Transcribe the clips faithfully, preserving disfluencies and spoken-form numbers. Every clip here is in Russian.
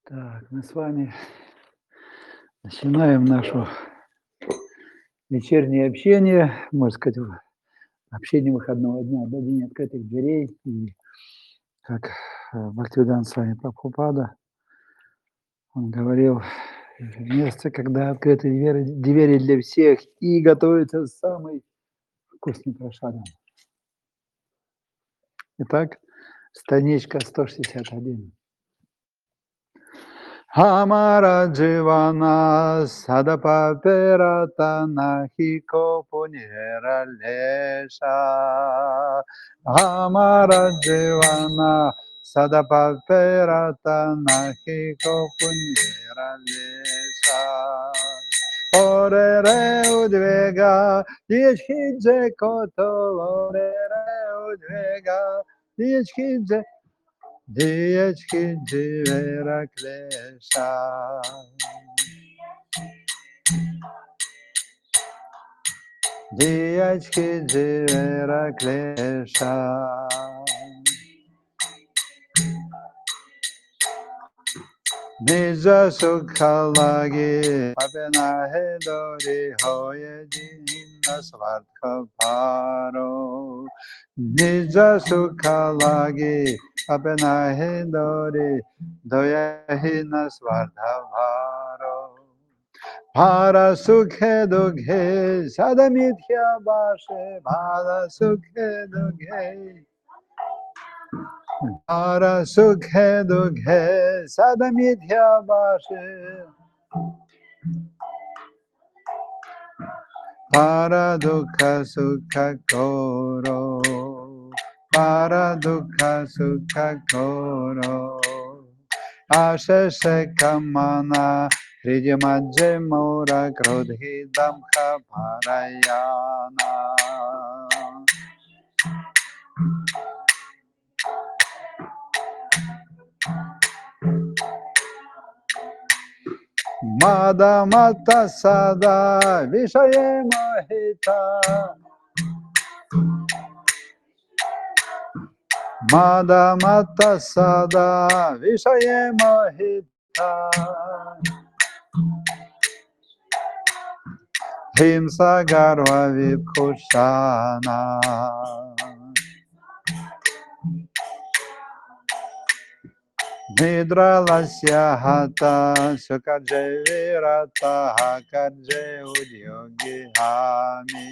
Так, мы с вами начинаем наше вечернее общение, можно сказать, в- общение выходного дня, да, день открытых дверей. И как э, Бхактивиданта с вами Прабхупада, он говорил, э, место, когда открыты двери, двери для всех и готовится самый вкусный прошадом. Итак, страничка сто шестьдесят один. Хамара дживана садапаперата нахико пунера леша. Хамара дживана садапаперата нахико пунера леша. Орere удвега, дичхидже кото, орere удвега, дичхидже. Diechki Jivera Klesha. Diechki Jivera Klesha. Nija Sukhalagi Apena Hedori Hoye Jina Svartha Paro. Nija Sukhalagi Apena Hedori Doyahina Svartha Paro. Bhara Sukhe Dughe Sadamithya Bashe Bhara Sukhe Dughe Bhara Sukhe Dughe Sadamithya Bashe Para Dukha Sukha Koro Para Dukha Sukha Koro Asheshe Kamana Hridimajje Mora Krodhidam Parayana. Madamata Sada Vishaye Mahita Madamata Sada Vishaye Mahita Himsa Garva Vibhushana Nidra Lasya Hata Sukarje Virata Karje Udyogi Hami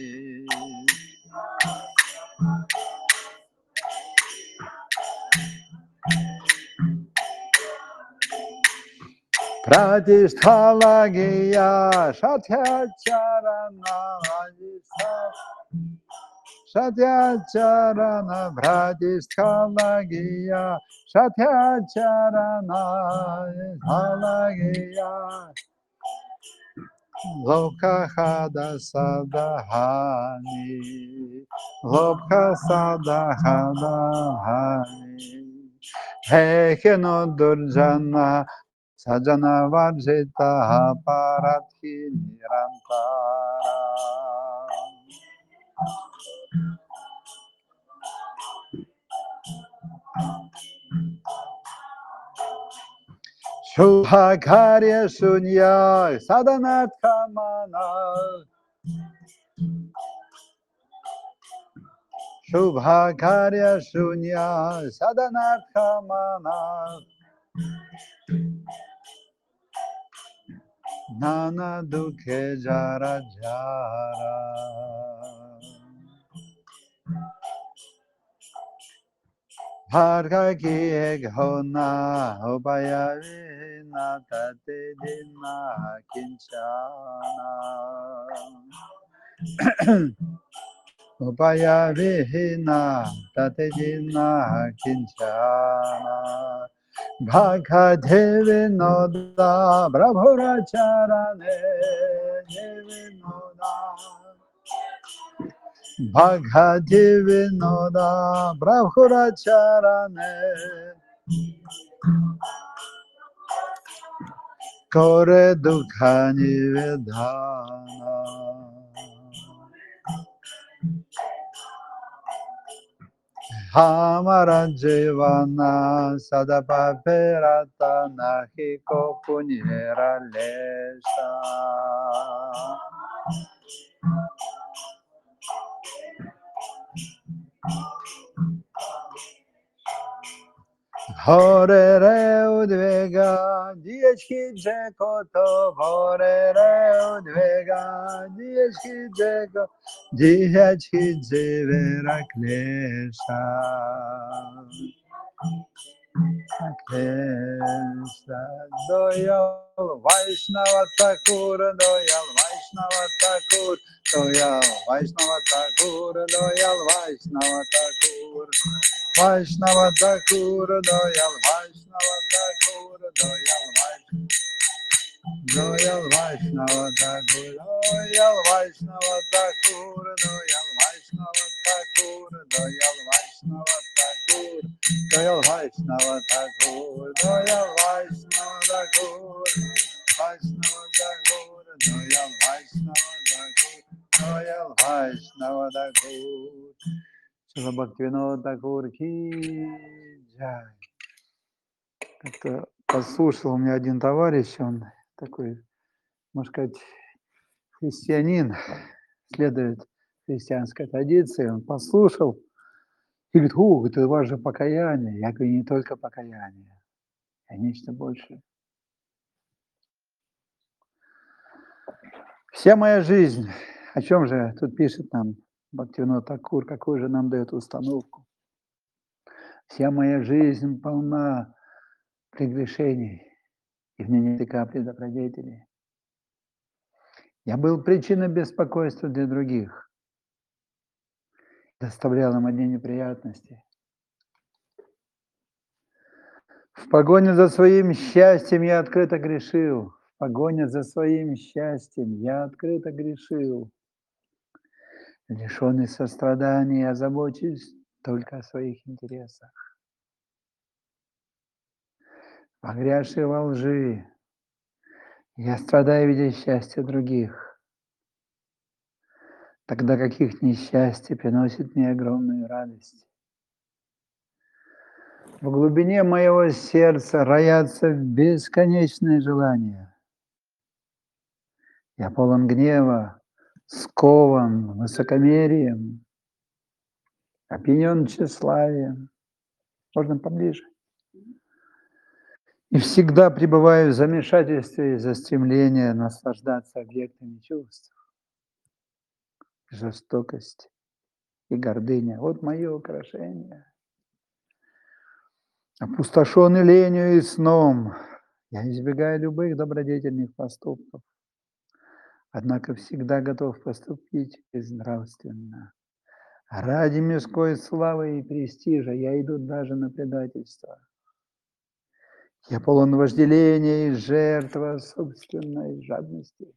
Pratisthala Satyacharana Satyacharana Pratisthala Satyacharana Halagiya Lokahada Sadahani Lokha Sadahani Hekeno Durjana Sajana Vajita Parathi Nirantara. Shubhakarya Sunya Sadanat Kamana Shubhakarya Sunya Sadanat Kamana Nana Dukhe Jara Jara Bharga ki ek hona Ubaya vina tate dina kinchana Upaya vihina tate dina kinchana Bhagha devi noda Brahmura charane devi noda Bhagha devi noda Brahmura charane Kore dukha nivedana Hamara Jivana Sadapaperata Nahiko Punyera Lesha. Hore re udvega, dieci jekoto, hore re udvega, dieci jeko, dieci jevera klesha. Klesha, doyal Vaishnava Thakur, doyal Vaishnava Thakur, doyal Vaishnava Thakur, doyal Vaishnava Thakur. Vaishnava Thakur, doyal Vaishnava Thakur, doyal Vaishnava Doyal Vaishnava Thakur, doyal Vaishnava Thakur, doyal Vaishnava Thakur, doyal Vaishnava Thakur, doyal Vaishnava Thakur, doyal Vaishnava Thakur, Vaishnava Thakur, doyal Vaishnava Thakur, doyal Vaishnava Thakur. Шрила Бхактивинода Тхакур ки джай. Как-то послушал меня один товарищ, он такой, можно сказать, христианин, следует христианской традиции, он послушал и говорит: ух, это ваше покаяние. Я говорю: не только покаяние, а нечто большее. Вся моя жизнь, о чем же тут пишет нам Бхактивинода Тхакур, какую же нам дает установку? Вся моя жизнь полна прегрешений, и в ней нет и капли добродетели. Я был причиной беспокойства для других, доставлял им одни неприятности. В погоне за своим счастьем я открыто грешил. В погоне за своим счастьем я открыто грешил. Лишенный сострадания, я забочусь только о своих интересах. Погрязший во лжи, я страдаю, видя счастье других, тогда как их несчастье приносит мне огромную радость. В глубине моего сердца роятся бесконечные желания. Я полон гнева, скован высокомерием, опьянен тщеславием. Можно поближе? И всегда пребываю в замешательстве из-за стремления наслаждаться объектами чувств. Жестокость и гордыня — вот мое украшение. Опустошенный ленью и сном, я избегаю любых добродетельных поступков, однако всегда готов поступить безнравственно. Ради мирской славы и престижа я иду даже на предательство. Я полон вожделения и жертва собственной жадности.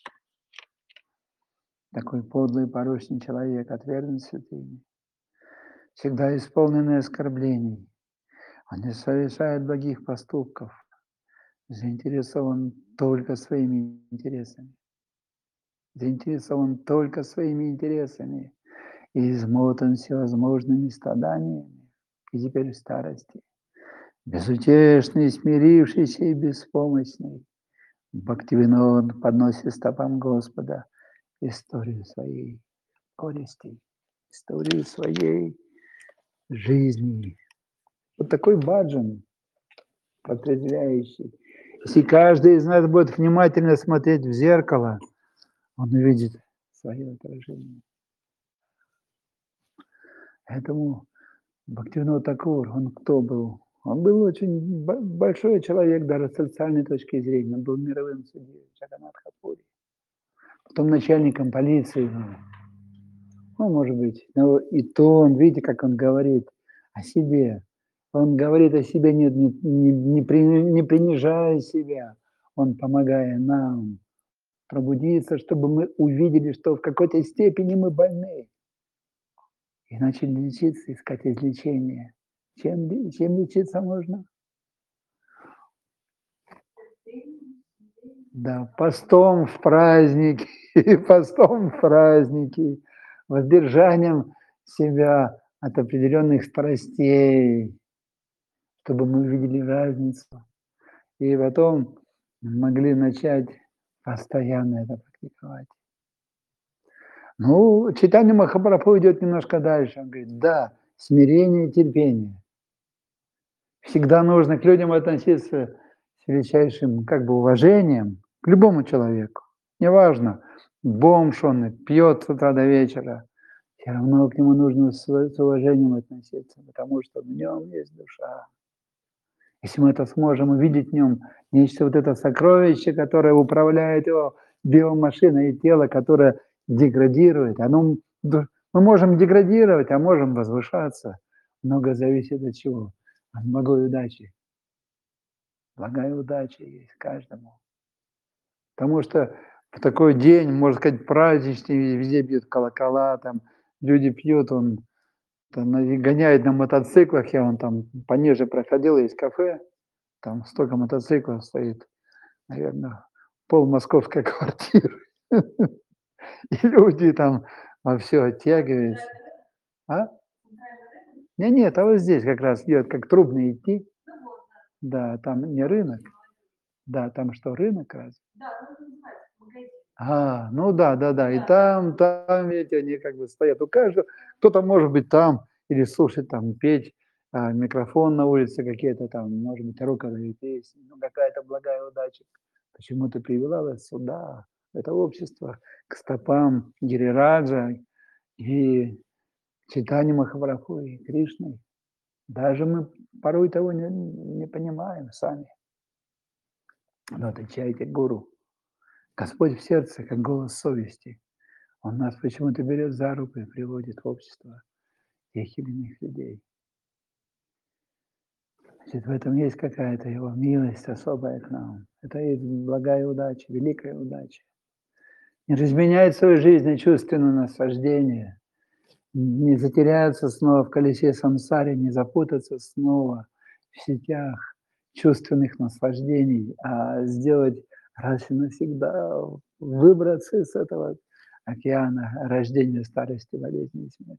Такой подлый порочный человек, отвергнут святыми, всегда исполненный оскорблений. Он не совершает благих поступков, заинтересован только своими интересами. Заинтересован только своими интересами и измотан всевозможными страданиями, и теперь в старости. Безутешный, смирившийся и беспомощный, Бхактивинод подносит стопам Господа историю своей горести, историю своей жизни. Вот такой баджан протрезвляющий. Если каждый из нас будет внимательно смотреть в зеркало, он увидит свое отражение. Поэтому Бхактивинод Тхакур, он кто был? Он был очень большой человек даже с социальной точки зрения. Он был мировым судьей Джаганнатха-пури. Потом начальником полиции. Ну, может быть. Но и то он, видите, как он говорит о себе. Он говорит о себе, не, не, не, не принижая себя. Он помогая нам пробудиться, чтобы мы увидели, что в какой-то степени мы больны. И начали лечиться, искать излечение. Чем, чем лечиться можно? Да, постом в праздники, постом в праздники, воздержанием себя от определенных страстей, чтобы мы увидели разницу. И потом могли начать постоянно это практиковать. Ну, Чайтанья Махапрабху идет немножко дальше. Он говорит, да, смирение и терпение. Всегда нужно к людям относиться с величайшим как бы уважением, к любому человеку. Неважно, бомж он, пьет с утра до вечера, все равно к нему нужно с, с уважением относиться, потому что в нем есть душа. Если мы это сможем увидеть в нем, нечто вот это сокровище, которое управляет его биомашиной и тело, которое деградирует, оно, мы можем деградировать, а можем возвышаться. Много зависит от чего? От благой удачи. Благая удача есть каждому. Потому что в такой день, можно сказать, праздничный, везде бьют колокола, там люди пьют, он там, гоняет на мотоциклах, я вон там пониже проходил, есть кафе, там столько мотоциклов стоит, наверное, пол московской квартиры. И люди там во все оттягиваются. А? Нет, нет, а вот здесь как раз идет, как трудно идти. Да, там не рынок. Да, там что, рынок раз? А, ну да, да, да. И там, там, видите, они как бы стоят. У каждого, кто-то может быть там или слушать там, петь, а, микрофон на улице какие-то там, может быть, роковые песни, ну какая-то благая удача. Почему-то привела вас сюда, в это общество, к стопам Гирираджа и Чайтаньи Махапрабху и Кришны. Даже мы порой того не, не понимаем сами. Но отвечайте гуру. Господь в сердце, как голос совести. Он нас почему-то берет за руку и приводит в общество тех или иных людей. Значит, в этом есть какая-то его милость особая к нам. Это есть благая удача, великая удача. Не разменять свою жизнь на чувственное наслаждение, не затеряться снова в колесе сансари, не запутаться снова в сетях чувственных наслаждений, а сделать раз и навсегда, выбраться из этого океана рождения, старости, болезни и смерти.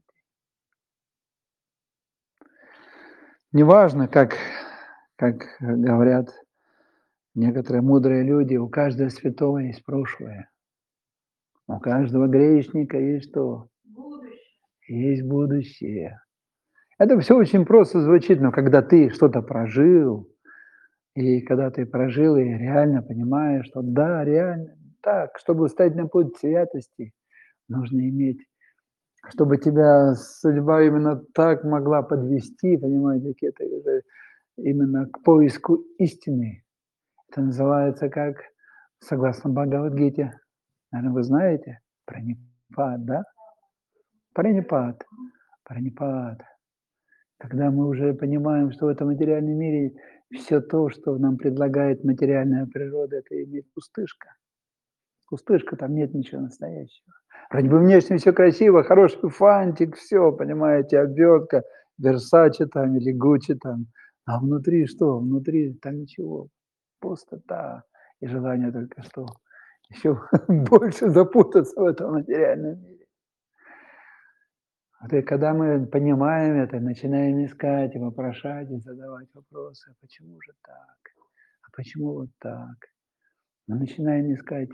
Неважно, как, как говорят некоторые мудрые люди, у каждого святого есть прошлое, у каждого грешника есть что? Будущее. Есть будущее. Это все очень просто звучит, но когда ты что-то прожил, и когда ты прожил и реально понимаешь, что да, реально так, чтобы стать на путь святости, нужно иметь, чтобы тебя судьба именно так могла подвести, понимаете, это именно к поиску истины. Это называется как, согласно Бхагавад-гите, наверное, вы знаете, пранипад, да? Пранипад, пранипад. Когда мы уже понимаем, что в этом материальном мире все то, что нам предлагает материальная природа, это имеет пустышка. Пустышка, там нет ничего настоящего. Вроде бы внешне все красиво, хороший фантик, все, понимаете, обертка, Версаче там или Гуччи там. А внутри что? Внутри там ничего. Пустота и желание только что еще больше запутаться в этом материальном мире. Вот и когда мы понимаем это, начинаем искать и вопрошать, и задавать вопросы, а почему же так? А почему вот так? Мы начинаем искать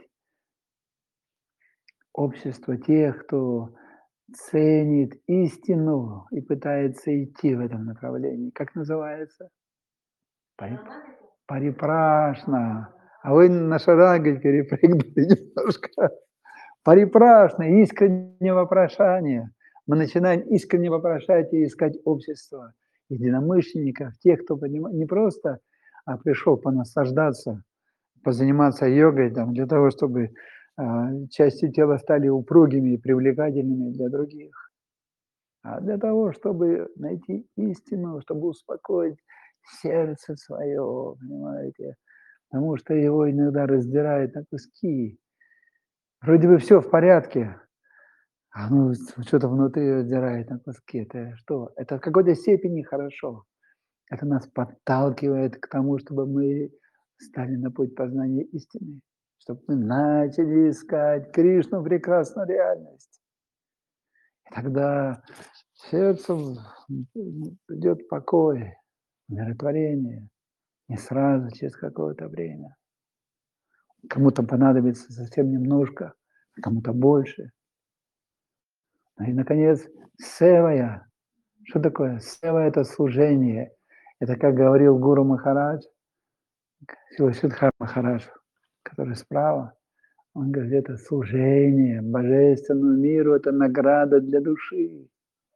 общество тех, кто ценит истину и пытается идти в этом направлении. Как называется? Парип... Парипрашна. А вы на шараге перепрыгнули немножко. Парипрашна, искреннее вопрошание. Мы начинаем искренне вопрошать и искать общество единомышленников, тех, кто понимает, не просто а пришел понаслаждаться, позаниматься йогой там, для того, чтобы э, части тела стали упругими и привлекательными для других, а для того, чтобы найти истину, чтобы успокоить сердце свое, понимаете, потому что его иногда раздирает на куски. Вроде бы все в порядке, а ну что-то внутри раздирает на куски. Это что? Это в какой-то степени хорошо. Это нас подталкивает к тому, чтобы мы стали на путь познания истины, чтобы мы начали искать Кришну, прекрасную реальность. И тогда сердцу идет покой, умиротворение. Не сразу, через какое-то время. Кому-то понадобится совсем немножко, а кому-то больше. И, наконец, севая. Что такое? Сева – это служение. Это, как говорил Гуру Махарадж, Силашидхар Махарадж, который справа, он говорит, это служение божественному миру, это награда для души.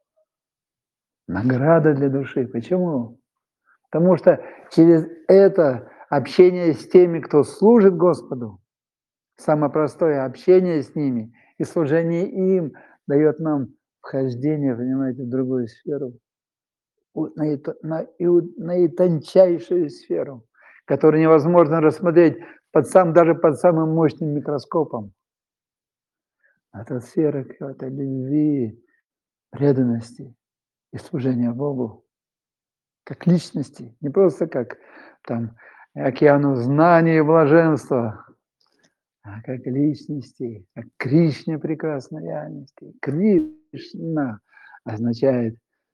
Награда для души. Почему? Потому что через это общение с теми, кто служит Господу, самое простое общение с ними и служение им дает нам вхождение, понимаете, в другую сферу, наитончайшую сферу, которую невозможно рассмотреть под сам, даже под самым мощным микроскопом. Это сфера какой-то любви, преданности и служения Богу как личности, не просто как там океану знаний и блаженства, а как личности, как Кришне прекрасной реальности. Кришна означает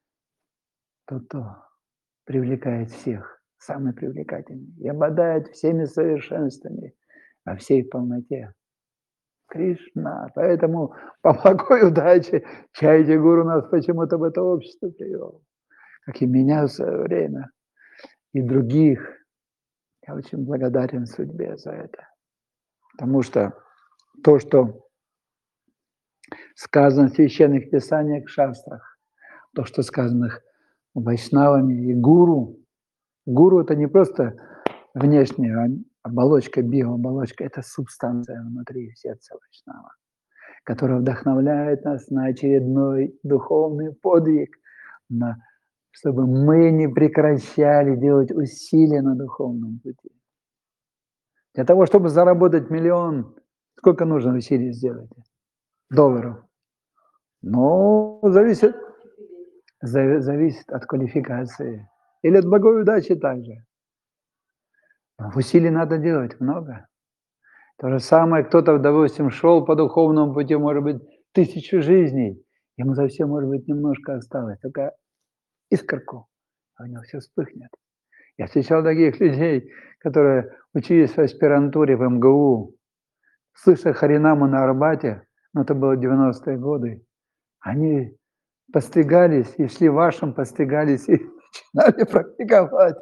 тот, кто привлекает всех, самый привлекательный, и обладает всеми совершенствами во всей полноте. Кришна. Поэтому по благой удаче Чайти Гуру нас почему-то в это общество привел, как и меня в свое время, и других. Я очень благодарен судьбе за это. Потому что то, что сказано в священных писаниях, шастрах, то, что сказано вайшнавами и гуру. Гуру – это не просто внешняя оболочка, биооболочка, это субстанция внутри сердца вайшнава, которая вдохновляет нас на очередной духовный подвиг, на, чтобы мы не прекращали делать усилия на духовном пути. Для того, чтобы заработать миллион, сколько нужно усилий сделать? Долларов. Ну, зависит, зависит от квалификации. Или от благой удачи также. Усилий надо делать много. То же самое, кто-то, допустим, шел по духовному пути, может быть, тысячу жизней. Ему совсем, может быть, немножко осталось. Только искорку, а у него все вспыхнет. Я встречал таких людей, которые учились в аспирантуре в эм гэ у, слыша Харинаму на Арбате, ну, это было девяностые годы, они постригались и шли вашим, постригались и начинали практиковать.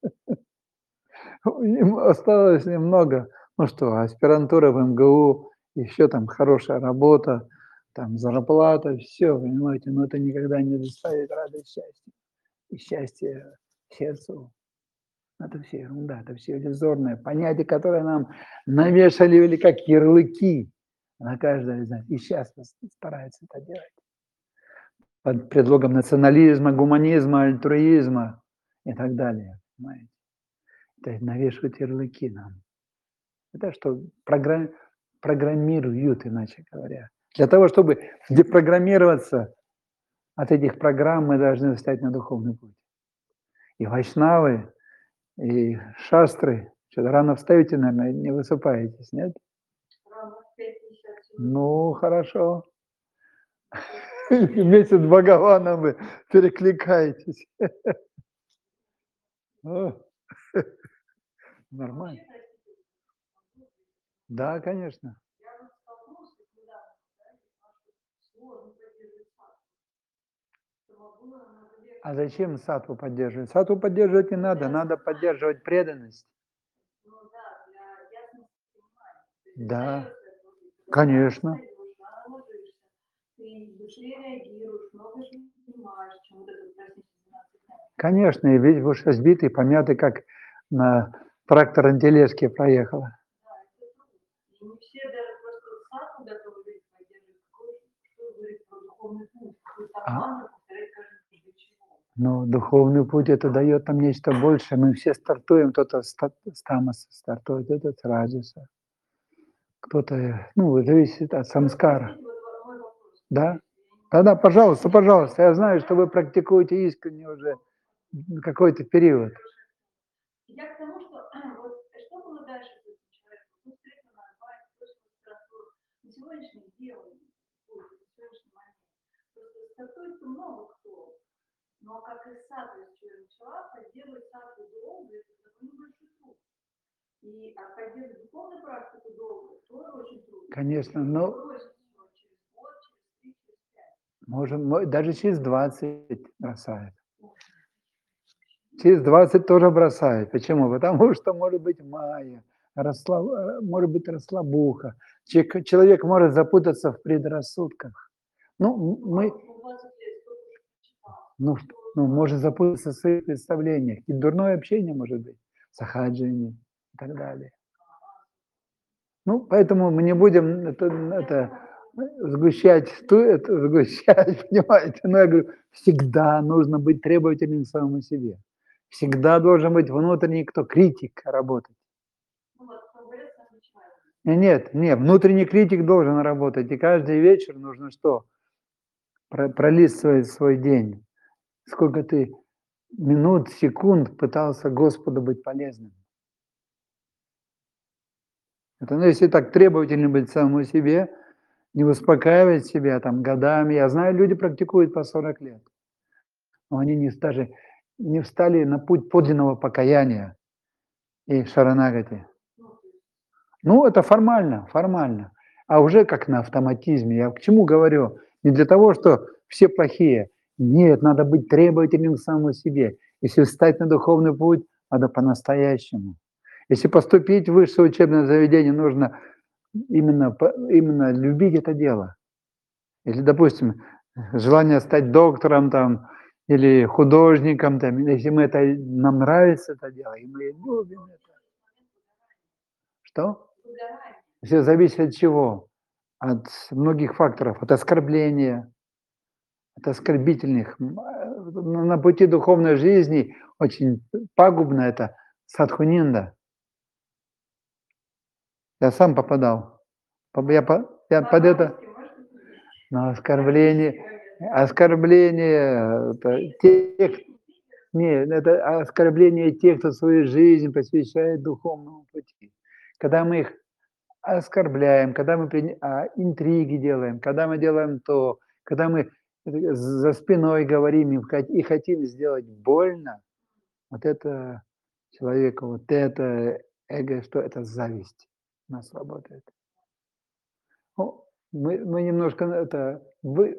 Им осталось немного. Ну что, аспирантура в эм гэ у, еще там хорошая работа, там зарплата, все, понимаете, но это никогда не доставит радость, счастья. И счастье сердцу. Это все ерунда, это все иллюзорное понятие, которое нам навешали или как ярлыки на каждое из нас. И сейчас стараются это делать. Под предлогом национализма, гуманизма, альтруизма и так далее. Понимаете? Это навешивают ярлыки нам. Это что? Программ... Программируют, иначе говоря. Для того, чтобы депрограммироваться от этих программ, мы должны встать на духовный путь. И вайшнавы, и шастры. Что-то рано встаете, наверное, не высыпаетесь, нет? Ну, хорошо. Вместе с Бхагаваном вы перекликаетесь. Нормально. Да, конечно. А зачем саттву поддерживать? Саттву поддерживать не надо, надо поддерживать преданность. Да, конечно. Конечно, и ведь уж разбитый, помятый, как на тракторной тележке проехала. А? Но духовный путь это дает нам нечто большее. Мы все стартуем, кто-то с тамаса стартует, кто-то с раджаса, кто-то, ну, зависит от самскара. Да? Да-да, пожалуйста, пожалуйста. Я знаю, что вы практикуете искренне уже какой-то период. Я к тому, что вот что было дальше с этим человеком? Ну, встретил на Арбате, на сегодняшний день, на сегодняшний момент. Просто стартует много кто. Но как и сатва, с чего я начала, поддерживать сатву долго, это довольно большой труд. И а поддерживать духовную практику долго тоже очень трудно. Конечно, но Бросить всё через год, через три, через пять. можем, мо даже через двадцать бросает. Через двадцать тоже бросает. Почему? Потому что может быть майя, расслаб э, может быть расслабуха. Чек человек может запутаться в предрассудках. Ну, м мы Ну, двадцать лет кто-то уже прочитал. ну, что ну, может запутаться в своих представлениях. И дурное общение может быть, сахаджини и так далее. Ну, поэтому мы не будем это это сгущать ту это сгущать, понимаете? Но я говорю, всегда нужно быть требовательным к самому себе. Всегда должен быть внутренний кто? Критик работать. Ну вот, кто говорит, сам начинает. Нет, нет, внутренний критик должен работать. И каждый вечер нужно что? Про пролистывать свой день. Сколько ты минут, секунд пытался Господу быть полезным. Это, ну, если так требовательно быть самому себе, не успокаивать себя там годами. Я знаю, люди практикуют по сорок лет. Но они не даже не встали на путь подлинного покаяния и шаранагати. Ну, это формально, формально. А уже как на автоматизме. Я к чему говорю? Не для того, что все плохие. Нет, надо быть требовательным к самому себе. Если встать на духовный путь, надо по-настоящему. Если поступить в высшее учебное заведение, нужно именно, по- именно любить это дело. Если, допустим, желание стать доктором там, или художником, там, если мы это, нам нравится это дело, и мы любим это. Что? Выгорание. Все зависит от чего? От многих факторов, от оскорбления, от оскорбительных. М, э, На на пути духовной жизни очень пагубно это садхунинда. Я сам попадал. Поб- Я, по- я под это Практически можешь подтвердить? на оскорбление, Практически момент. оскорбление это тех, не, это оскорбление тех, кто свою жизнь посвящает духовному пути. Когда мы их оскорбляем, когда мы при- а, интриги делаем, когда мы делаем то, когда мы э, за спиной говорим им хот- и хотим сделать больно, вот это человеку, вот это эго, что это зависть у нас работает. Ну, мы, мы немножко это вы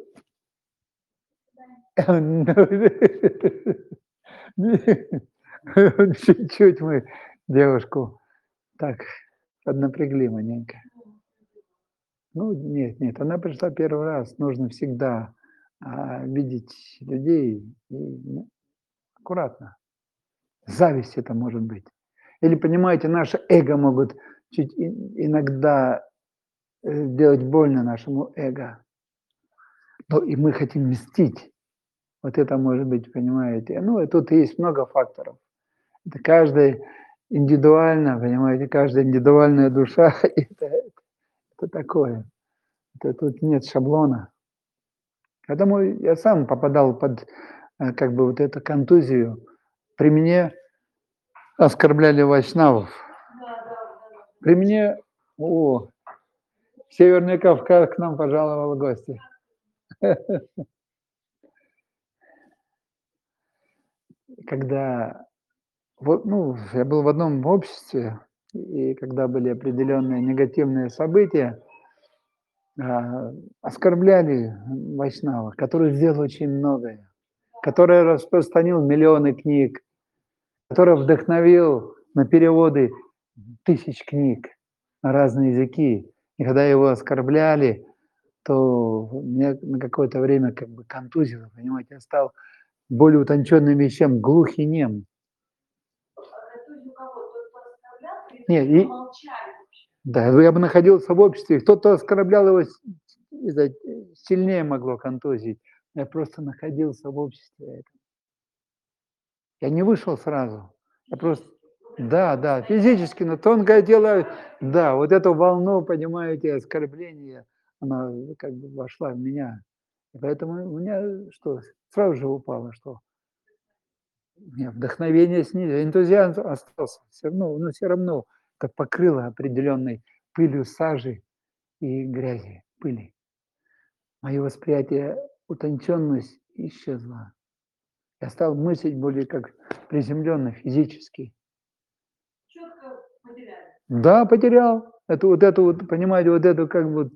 чуть-чуть мы девушку так поднапрягли маленько. Ну, нет, нет, она пришла первый раз. Нужно всегда а, видеть людей и ну, аккуратно. Зависть это может быть. Или, понимаете, наше эго могут чуть и- иногда э, сделать больно нашему эго. Но и мы хотим мстить. Вот это может быть, понимаете. Ну, и тут есть много факторов. Это каждый индивидуально, понимаете, каждая индивидуальная душа, это, это такое. Это, тут нет шаблона. Поэтому я сам попадал под э, как бы вот эту контузию. При мне оскорбляли вайшнавов. Да, да, да, да. При мне, о, Северный Кавказ к нам пожаловал в гости. Когда, вот, ну, я был в одном обществе, и когда были определенные негативные события, а, оскорбляли вайшнава, который сделал очень многое, который распространил миллионы книг, который вдохновил на переводы тысяч книг на разные языки. И когда его оскорбляли, то меня на какое-то время как бы контузило, понимаете, я стал более утонченным вещам глух и нем. А то есть у кого? Тот, кто оскорблял, или Не, тот, и, кто молчали вообще? да, я бы находился в обществе, кто-то оскорблял его, с- из-за- сильнее могло контузить. Я просто находился в обществе. Я не вышел сразу. Я просто, да, да, физически, но тонкое дело, да, вот эту волну, понимаете, оскорбления, она как бы вошла в меня. И поэтому у меня что, сразу же упало, что у меня вдохновение снизилось, энтузиазм остался. Все равно, но все равно это покрыло определенной пылью сажи и грязи, пыли. Мое восприятие, утонченность исчезла. Я стал мыслить более как приземленно, физически. Четко потеряли. Да, потерял. Это вот эту вот, понимаете, вот эту как бы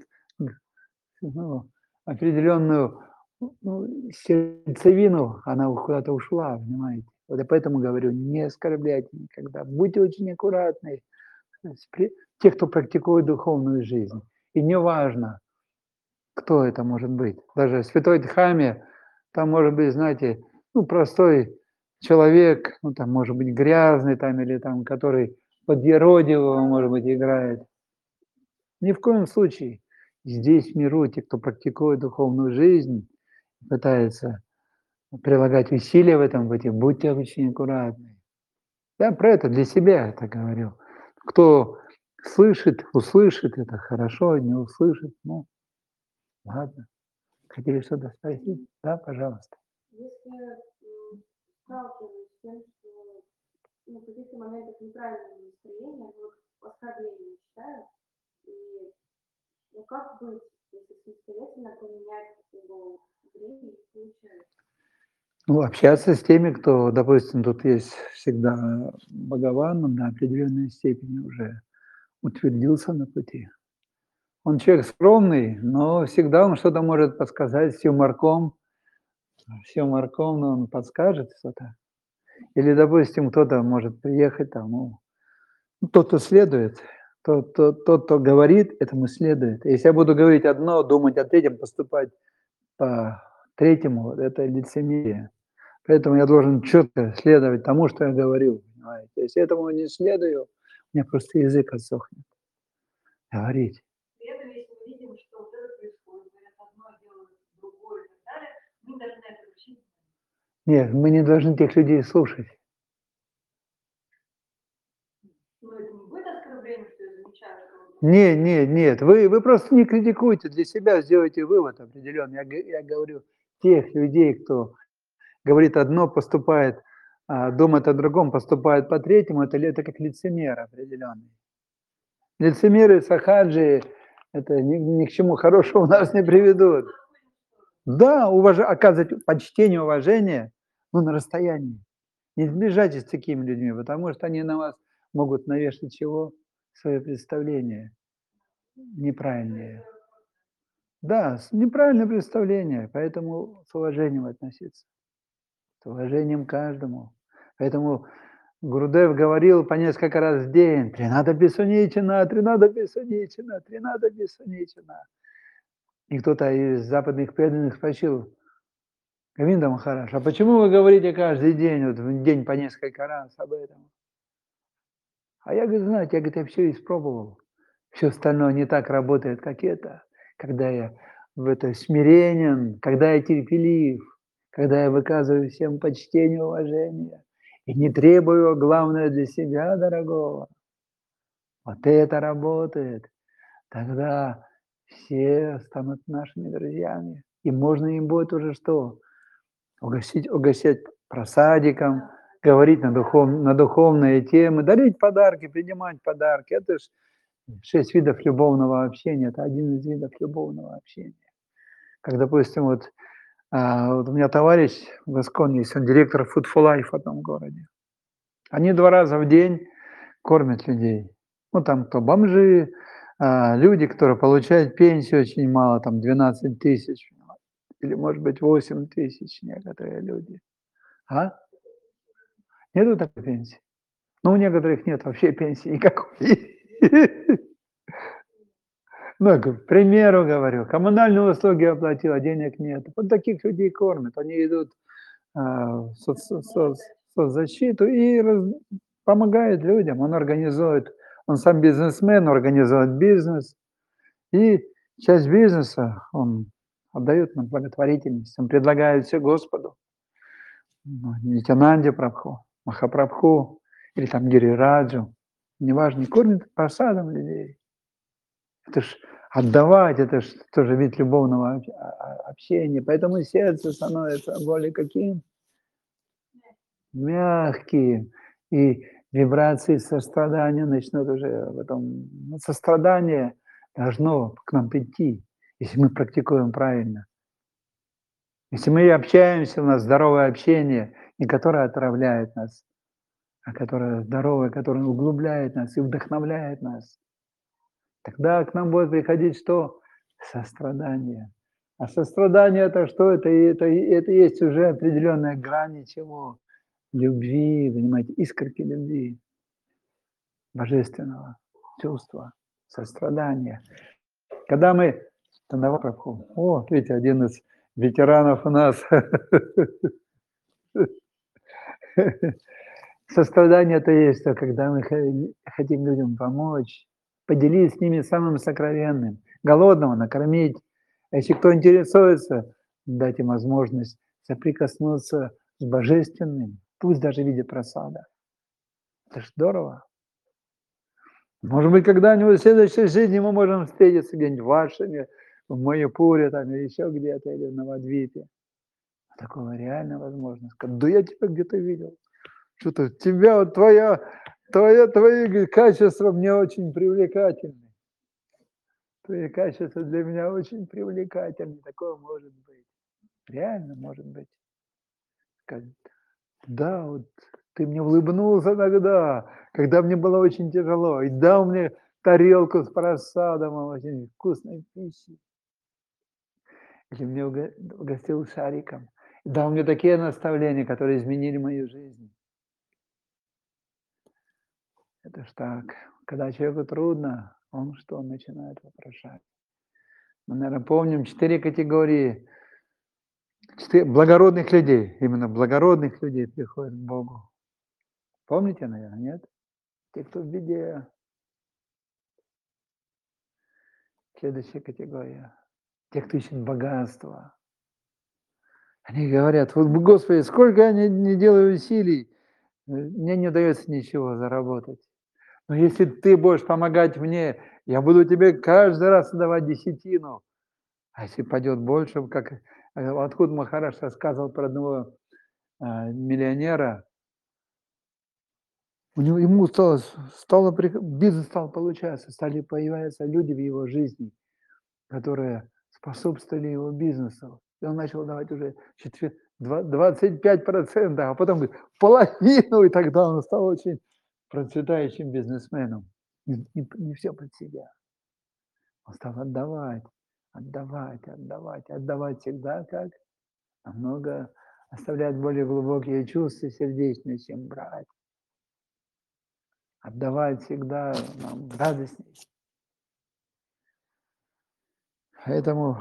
ну, определенную ну, сердцевину, она куда-то ушла, понимаете. Вот я поэтому говорю, не оскорбляйте никогда. Будьте очень аккуратны. Те, кто практикует духовную жизнь. И неважно, кто это может быть. Даже святой Дхамме, там может быть, знаете, ну, простой человек, ну, там, может быть, грязный там, или там, который под еродивого, может быть, играет. Ни в коем случае. Здесь, в миру, те, кто практикует духовную жизнь, пытается прилагать усилия в этом, в этом, будьте очень аккуратны. Я про это для себя это говорю. Кто слышит, услышит это хорошо, не услышит, ну, ладно. Хотели что-то спросить? Да, пожалуйста. Если м, сталкиваюсь с тем, что ну, в каких-то моментах неправильное настроение, вот оскорбление считаю, и ну, как быть, если самостоятельно поменять угол зрения не получается? Ну, общаться с теми, кто, допустим, тут есть всегда Бхагаван, он до определенной степени уже утвердился на пути. Он человек скромный, но всегда он что-то может подсказать с юморком, с юморком, но он подскажет что-то. Или, допустим, кто-то может приехать там, ну, тот, кто следует, тот, тот, тот, кто говорит, этому следует. Если я буду говорить одно, думать о третьем, поступать по третьему, это лицемерие. Поэтому я должен четко следовать тому, что я говорю. Понимаете? Если этому не следую, у меня просто язык отсохнет. Говорить. При этом, если мы видим, что вот это происходит, говорят одно, делают другое и так далее, мы должны это учить. Нет, мы не должны тех людей слушать. Но это не будет оскорблением, что я замечаю, что... Нет, нет, нет. Вы, вы просто не критикуйте, для себя сделайте вывод определенный. Я, я говорю тех людей, кто говорит одно, поступает, а, думает о другом, поступает по третьему, это, это как лицемер определенный. Лицемеры, сахаджи, это ни, ни к чему хорошему нас не приведут. Да, уваж... оказывать почтение, уважение, но на расстоянии. Не сближайтесь с такими людьми, потому что они на вас могут навешать чего? Свое представление неправильное. Да, неправильное представление, поэтому с уважением относиться. С уважением к каждому. Поэтому Гурудев говорил по несколько раз в день: «Тринада Писуничина, Тринада Писуничина, Тринада Писуничина». И кто-то из западных преданных спросил: Говинда Махарадж, а почему вы говорите каждый день, вот в день по несколько раз об этом? А я, говорю, знаете, я, говорит, я все испробовал. Все остальное не так работает, как это. Когда я в это смиренен, когда я терпелив, когда я выказываю всем почтение, уважение и не требую, главное, для себя дорогого. Вот это работает. Тогда все станут нашими друзьями. И можно им будет уже что? Угостить, угощать просадиком, говорить на, духов, на духовные темы, дарить подарки, принимать подарки. Это же шесть видов любовного общения. Это один из видов любовного общения. Как, допустим, вот, а, вот у меня товарищ в Исконе есть, он директор Food for Life в одном городе. Они два раза в день кормят людей. Ну, там кто бомжи, а, люди, которые получают пенсию очень мало, там двенадцать тысяч, или, может быть, восемь тысяч некоторые люди. А? Нету такой пенсии? Ну, у некоторых нет вообще пенсии никакой. Ну, к примеру говорю, коммунальные услуги оплатил, а денег нет. Вот таких людей кормят. Они идут а, в соц, соц, соцзащиту и раз, помогают людям. Он организует, он сам бизнесмен, организует бизнес. И часть бизнеса он отдает на благотворительность. Он предлагает все Господу. Нитянанде Прабху, Махапрабху или там Гирираджу. Неважно, кормит просадом людей. Это ж отдавать, это ж тоже вид любовного общения. Поэтому сердце становится более каким? Мягким. И вибрации сострадания начнут уже потом. Ну, сострадание должно к нам прийти, если мы практикуем правильно. Если мы общаемся, у нас здоровое общение, не которое отравляет нас, а которое здоровое, которое углубляет нас и вдохновляет нас, тогда к нам будет приходить что? Сострадание. А сострадание это что? Это, это, это есть уже определенная грань чего? Любви, понимаете, искорки любви, божественного чувства, сострадания. Когда мы... О, видите, один из ветеранов у нас. Сострадание это есть то, когда мы хотим людям помочь, поделиться с ними самым сокровенным, голодного накормить. А если кто интересуется, дать им возможность соприкоснуться с божественным, пусть даже в виде просада. Это ж здорово. Может быть, когда-нибудь в следующей жизни мы можем встретиться где-нибудь в Ашаме, в Майяпуре, там, или еще где-то, или в Навадвипе. Такого реально возможно. Да я тебя где-то видел. Что-то тебя, вот твоя, твоя, твои качества мне очень привлекательны. Твои качества для меня очень привлекательны. Такое может быть. Реально может быть. Да, вот ты мне улыбнулся тогда, когда мне было очень тяжело, и дал мне тарелку с просадом очень вкусной пищи. Или мне угостил шариком. Дал мне такие наставления, которые изменили мою жизнь. Это ж так. Когда человеку трудно, он что, он начинает вопрошать. Мы, наверное, помним четыре категории четыре благородных людей. Именно благородных людей приходят к Богу. Помните, наверное, нет? Те, кто в беде. Следующая категория. Те, кто ищет богатство. Они говорят, вот, Господи, сколько я не, не делаю усилий, мне не удается ничего заработать. Но если ты будешь помогать мне, я буду тебе каждый раз давать десятину. А если пойдет больше, как откуда Махарадж рассказывал про одного а, миллионера, у него, ему стало, стало, бизнес стал получаться, стали появляться люди в его жизни, которые способствовали его бизнесу. И он начал давать уже двадцать пять процентов, а потом половину, и тогда он стал очень процветающим бизнесменом. Не, не, не все под себя. Он стал отдавать, отдавать, отдавать, отдавать всегда как намного, оставлять более глубокие чувства сердечные, чем брать. Отдавать всегда нам радостней. Поэтому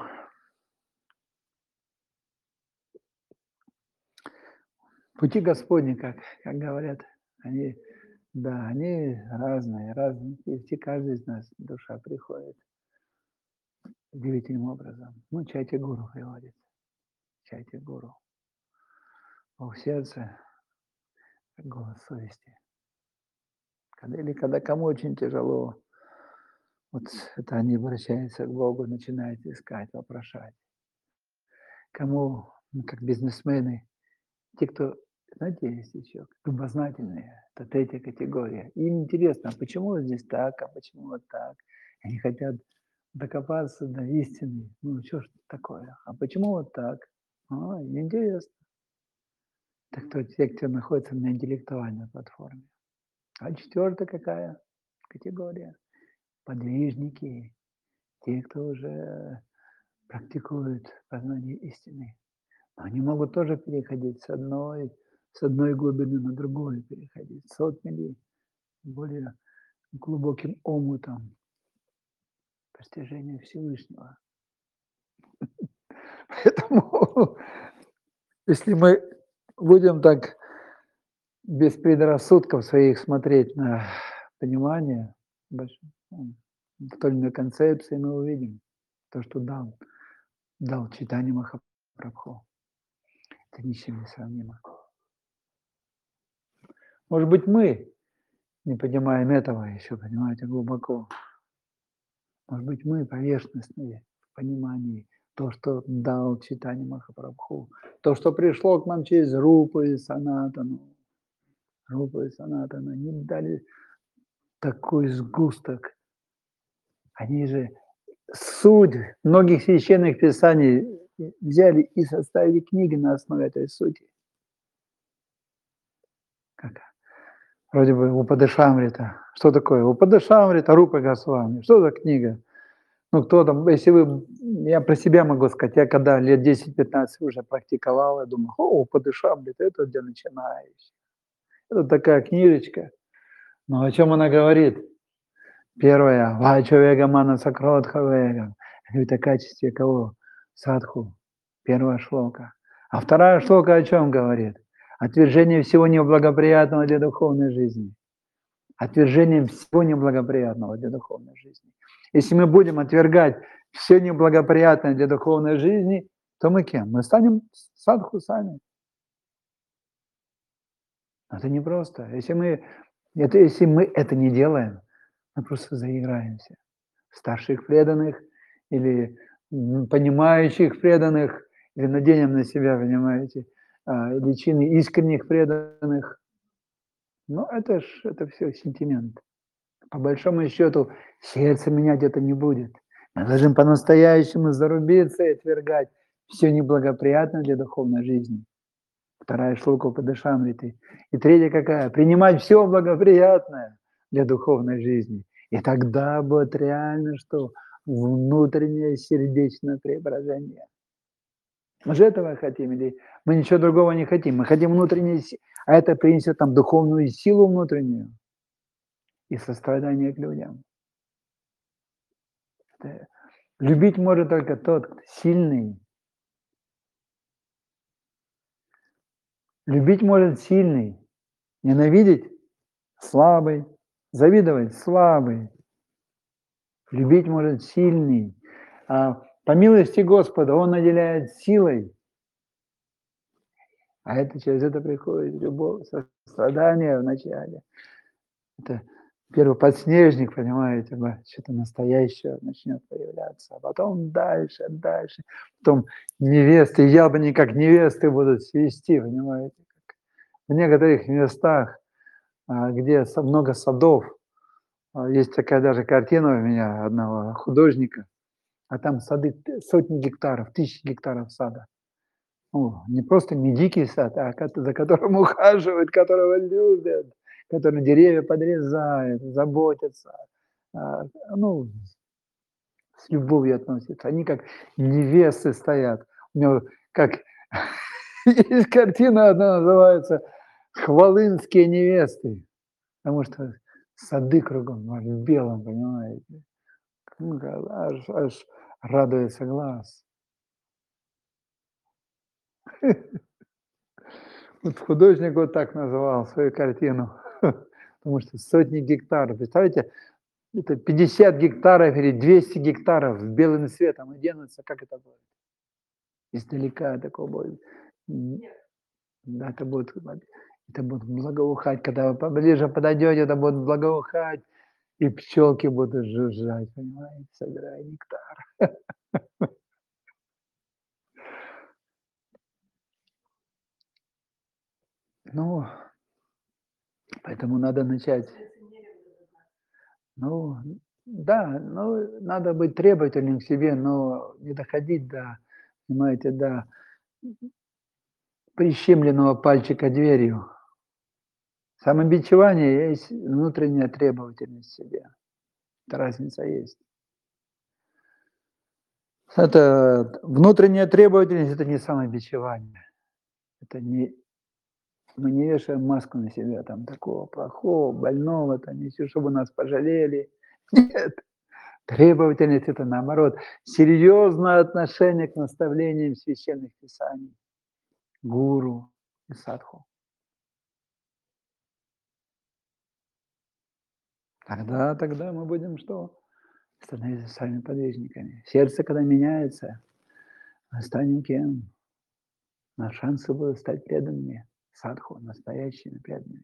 пути Господни, как, как говорят, они, да, они разные, разные. И каждый из нас душа приходит удивительным образом. Ну, Чайти Гуру приводит. Чайти Гуру. В сердце голос совести. Когда, или когда кому очень тяжело, вот это они обращаются к Богу, начинают искать, вопрошать. Кому, ну, как бизнесмены, те, кто, знаете, есть еще любознательные, это третья категория. Им интересно, а почему здесь так, а почему вот так. Они хотят докопаться до истины. Ну, что ж такое? А почему вот так? А, интересно. Так кто те, кто находится на интеллектуальной платформе. А четвертая какая категория? Подвижники, те, кто уже практикует познание истины. Они могут тоже переходить с одной, с одной глубины на другую, переходить сотнями, более глубоким омутом постижения Всевышнего. Поэтому, если мы будем так без предрассудков своих смотреть на понимание в той или иной концепции, мы увидим то, что дал, дал Чайтанья Махапрабху. Это ни с чем не сравнимо. Может быть, мы не понимаем этого еще, понимаете, глубоко. Может быть, мы поверхностные в понимании то, что дал Чайтанья Махапрабху, то, что пришло к нам через Рупу и Санатану. Рупу и Санатану, они дали такой сгусток. Они же суть многих священных писаний и взяли и составили книги на основе этой сути. Как? Вроде бы Упадешамрита. Что такое? Упадешамрита, Рупа Госвами. Что за книга? Ну, кто там, если вы, я про себя могу сказать, я когда лет десять-пятнадцать уже практиковал, я думаю, о, Упадешамрита, это для начинающих. Это такая книжечка. Но о чем она говорит? Первое, Вачавега Мана Сакротхавега. Это о качестве кого? Садху. Первая шлока. А вторая шлока о чем говорит? Отвержение всего неблагоприятного для духовной жизни. Отвержением всего неблагоприятного для духовной жизни. Если мы будем отвергать все неблагоприятное для духовной жизни, то мы кем? Мы станем садху сами. Это непросто. Если мы это, если мы это не делаем, мы просто заиграемся. Старших преданных или понимающих преданных, или наденем на себя, понимаете, личины искренних преданных. Но это ж это все сентимент. По большому счету, сердце менять это не будет. Мы должны по-настоящему зарубиться и отвергать все неблагоприятное для духовной жизни. Вторая шлока Упадешамриты. И третья какая? Принимать все благоприятное для духовной жизни. И тогда будет реально что? Внутреннее сердечное преображение. Мы же этого хотим, или мы ничего другого не хотим. Мы хотим внутреннее, а это принесет там духовную силу внутреннюю и сострадание к людям. Это любить может только тот, кто сильный. Любить может сильный. Ненавидеть слабый. Завидовать слабый. Любить может сильный. А по милости Господа Он наделяет силой. А это через это приходит любовь, сострадание вначале. Это первый подснежник, понимаете, что-то настоящее начнет появляться. А потом дальше, дальше. Потом невесты, яблони как невесты будут свести, понимаете. В некоторых местах, где много садов, есть такая даже картина у меня одного художника, а там сады, сотни гектаров, тысячи гектаров сада. Ну, не просто не дикий сад, а за которым ухаживают, которого любят, который деревья подрезают, заботятся, ну, с любовью относятся. Они как невесты стоят. У меня как есть картина одна, называется «Хвалынские невесты», потому что сады кругом в белом, понимаете. Ну, аж, аж радуется глаз. Вот художник вот так называл свою картину, потому что сотни гектаров. Представляете, это пятьдесят гектаров или двести гектаров с белым светом оденутся, как это будет? Издалека такого будет. Да, это будет, это будет благоухать. Когда вы поближе подойдете, это будет благоухать, и пчелки будут жужжать, понимаете, собирая нектар. Ну, поэтому надо начать. Ну, да, ну, надо быть требовательным к себе, но не доходить до, понимаете, до прищемленного пальчика дверью. Самобичевание есть внутренняя требовательность к себе. Это разница есть. Это внутренняя требовательность, это не самобичевание. Это не мы не вешаем маску на себя там такого плохого, больного, там еще, чтобы нас пожалели. Нет. Требовательность – это, наоборот, серьезное отношение к наставлениям священных писаний, гуру и садху. Тогда, тогда мы будем что? Становиться сами подвижниками. Сердце, когда меняется, мы станем кем? Наши шансы будут стать преданными, садху, настоящими преданными.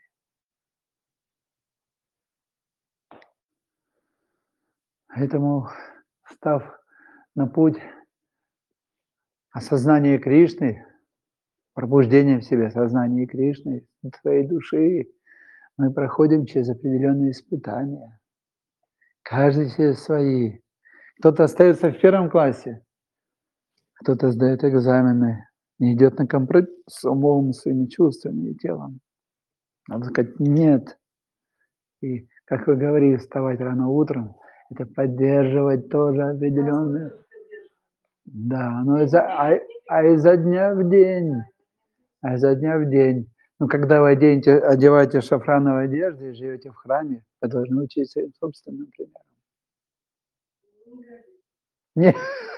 Поэтому, став на путь осознания Кришны, пробуждения в себе сознания Кришны, своей души, мы проходим через определенные испытания. Каждый через свои. Кто-то остается в первом классе, Кто-то сдает экзамены, не идет на компромисс с умом, своими чувствами и телом. Надо сказать «нет». И, как вы говорили, вставать рано утром, это поддерживать тоже определенную... Да, но изо, а, а изо дня в день, а изо дня в день. Ну, когда вы оденете, одеваете шафрановую одежду и живете в храме, вы должны учиться им собственным примером. Не,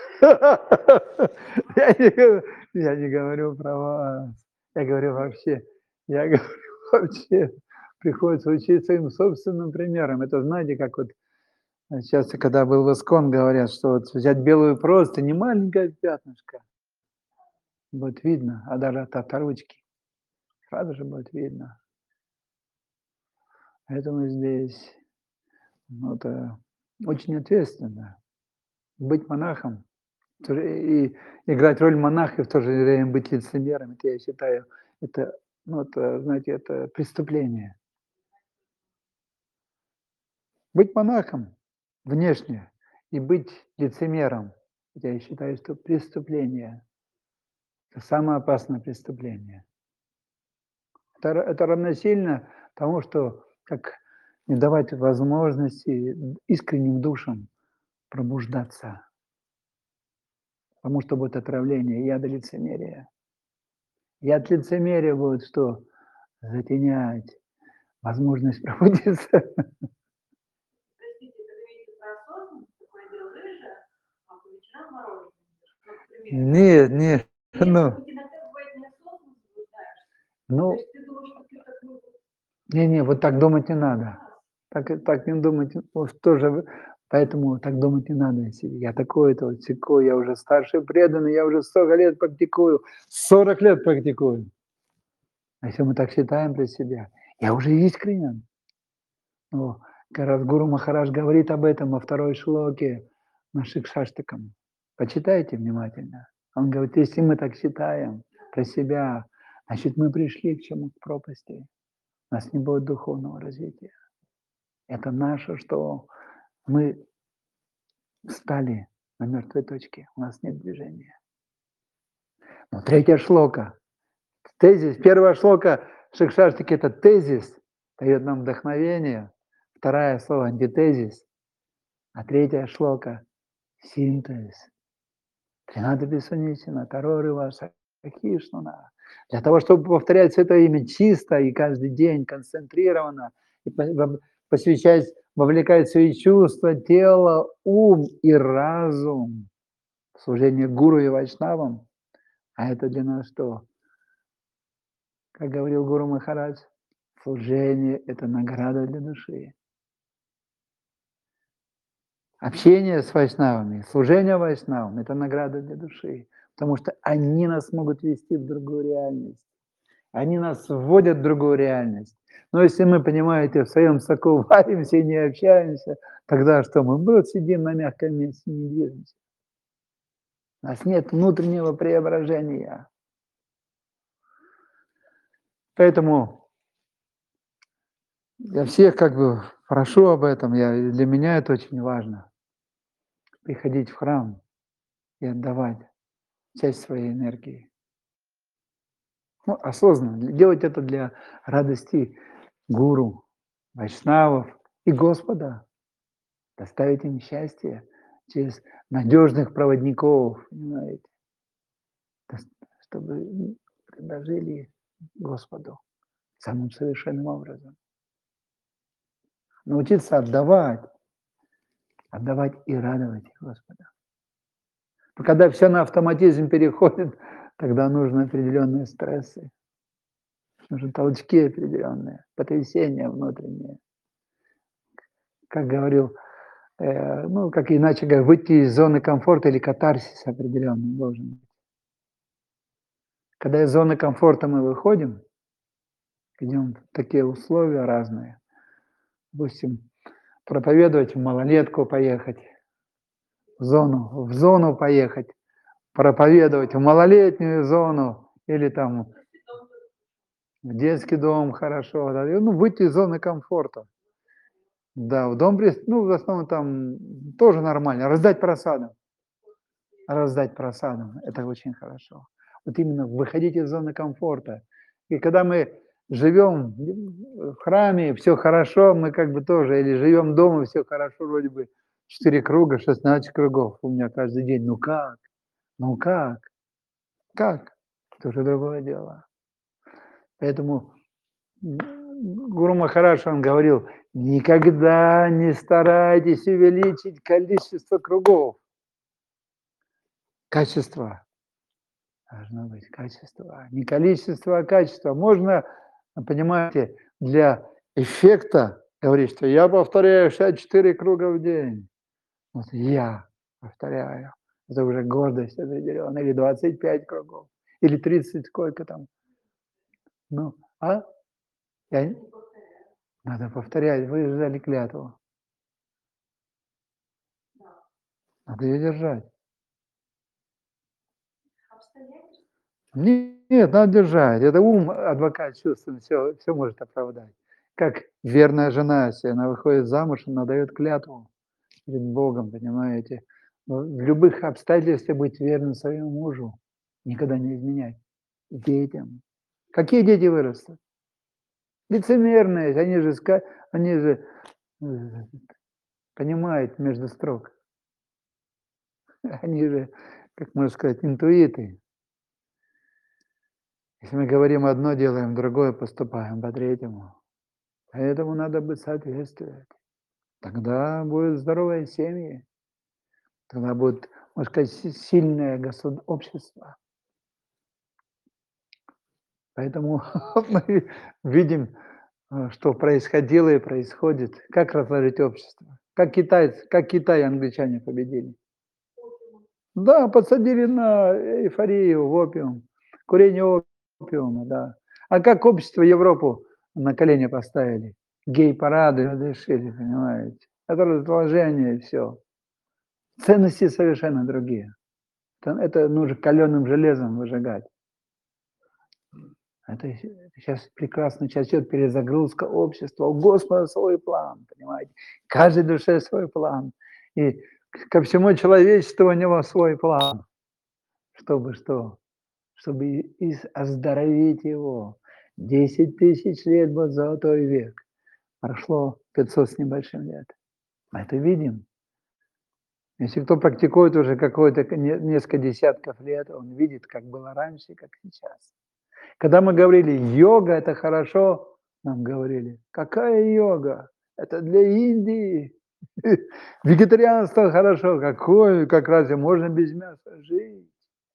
я не, говорю- я не говорю про вас, я говорю вообще, я говорю вообще, приходится учиться им собственным примером. Это знаете, как вот сейчас, когда был в Искон, говорят, что вот взять белую просто, не маленькое пятнышко, будет видно, а даже от авторучки сразу же будет видно. Поэтому здесь ну, это очень ответственно. Быть монахом и играть роль монаха и в то же время быть лицемером, это я считаю, это, ну, это, знаете, это преступление. Быть монахом внешне и быть лицемером, я считаю, что преступление. Это самое опасное преступление. Это, это равносильно тому, что как не давать возможности искренним душам пробуждаться. Потому что будет отравление, яд лицемерия. Яд лицемерия будет что? Затенять возможность пробудиться. Простите, это говорите про осознанность, такое дело рыжее, а по вечерам мороженое, например. Нет, нет, Нет, ну, иногда бывает неосознанно заблуждаешься. ну, То есть ты думаешь, что ты как ну, не-не, вот так думать не надо. Так, и- так не думать, вот тоже, поэтому так думать не надо о себе. Я такой-то, вот такой, я уже старший преданный, я уже сорок лет практикую, сорок лет практикую. А если мы так считаем про себя, я уже искренен. Ну, как раз Гуру Махарадж говорит об этом во второй шлоке на Шикшаштакам. Почитайте внимательно. Он говорит, если мы так считаем про себя, значит, мы пришли к чему? К пропасти. У нас не будет духовного развития. Это наше, что мы встали на мертвой точке, у нас нет движения. Но третья шлока, тезис, первая шлока Шикшаштаки – это тезис, дает нам вдохновение. Вторая слово антитезис, а третья шлока – синтез. Тринада Сунисина, Тароры Ваша, Хишнуна. Для того, чтобы повторять это имя чисто и каждый день концентрированно, и посвящать, вовлекать свои чувства, тело, ум и разум в служение гуру и вайшнавам. А это для нас что? Как говорил Гуру Махарадж, служение – это награда для души. Общение с вайшнавами, служение вайшнавам – это награда для души, потому что они нас могут вести в другую реальность. Они нас вводят в другую реальность. Но если мы, понимаете, в своем соку варимся и не общаемся, тогда что мы? Мы вот сидим на мягком месте, не движемся. У нас нет внутреннего преображения. Поэтому я всех как бы прошу об этом. Я, для меня это очень важно. Приходить в храм и отдавать часть своей энергии. Ну, осознанно. Делать это для радости гуру, вайшнавов и Господа. Доставить им счастье через надежных проводников, понимаете, чтобы предложили Господу самым совершенным образом. Научиться отдавать, отдавать и радовать Господа. Но когда все на автоматизм переходит, тогда нужны определенные стрессы, нужны толчки определенные, потрясения внутренние. Как говорил, э, ну, как иначе говоря, выйти из зоны комфорта или катарсис определенный должен быть. Когда из зоны комфорта мы выходим, идем в такие условия разные, допустим, проповедовать в малолетку поехать, в зону, в зону поехать, проповедовать в малолетнюю зону или там в детский дом хорошо, да, ну, выйти из зоны комфорта. Да, в дом, ну, в основном там тоже нормально, раздать просаду. раздать просаду. Это очень хорошо. Вот именно выходить из зоны комфорта. И когда мы живем в храме, все хорошо, мы как бы тоже, или живем дома, все хорошо, вроде бы четыре круга, шестнадцать кругов у меня каждый день. Ну как? Ну как? Как? Это уже другое дело. Поэтому Гуру Махарадж, он говорил, никогда не старайтесь увеличить количество кругов. Качество. Должно быть качество. Не количество, а качество. Можно, понимаете, для эффекта говорить, что я повторяю шестьдесят четыре круга в день. Вот я повторяю. Это уже гордость определенная. Или двадцать пять кругов. Или тридцать, сколько там. Ну, а? Я... Надо повторять. Вы же дали клятву. Надо ее держать. Нет, надо держать. Это ум, адвокат чувствует, все, все может оправдать. Как верная жена, если она выходит замуж, она дает клятву перед Богом, понимаете. Но в любых обстоятельствах быть верным своему мужу, никогда не изменять. Детям. Какие дети вырастут? Лицемерные, они же, они же понимают между строк. Они же, как можно сказать, интуиты. Если мы говорим одно, делаем другое, поступаем по-третьему. Поэтому надо быть соответствовать. Тогда будут здоровые семьи. Тогда будет, можно сказать, сильное государ... общество. Поэтому мы видим, что происходило и происходит. Как разложить общество? Как китайцы, как Китай и англичане победили? Да, подсадили на эйфорию, в опиум. Курение опиума, да. А как общество Европу на колени поставили? Гей-парады разрешили, понимаете? Это разложение, все. Ценности совершенно другие. Это, это нужно каленым железом выжигать. Это сейчас прекрасно, сейчас идет перезагрузка общества. У Господа свой план, понимаете? Каждой душе свой план. И ко всему человечеству у него свой план. Чтобы что? Чтобы оздоровить его. Десять тысяч лет был золотой век. Прошло пятьсот с небольшим лет. Мы это видим. Если кто практикует уже какое-то несколько десятков лет, он видит, как было раньше, как сейчас. Когда мы говорили, йога – это хорошо, нам говорили, какая йога? Это для Индии. Вегетарианство хорошо. Какое? Как разве можно без мяса жить?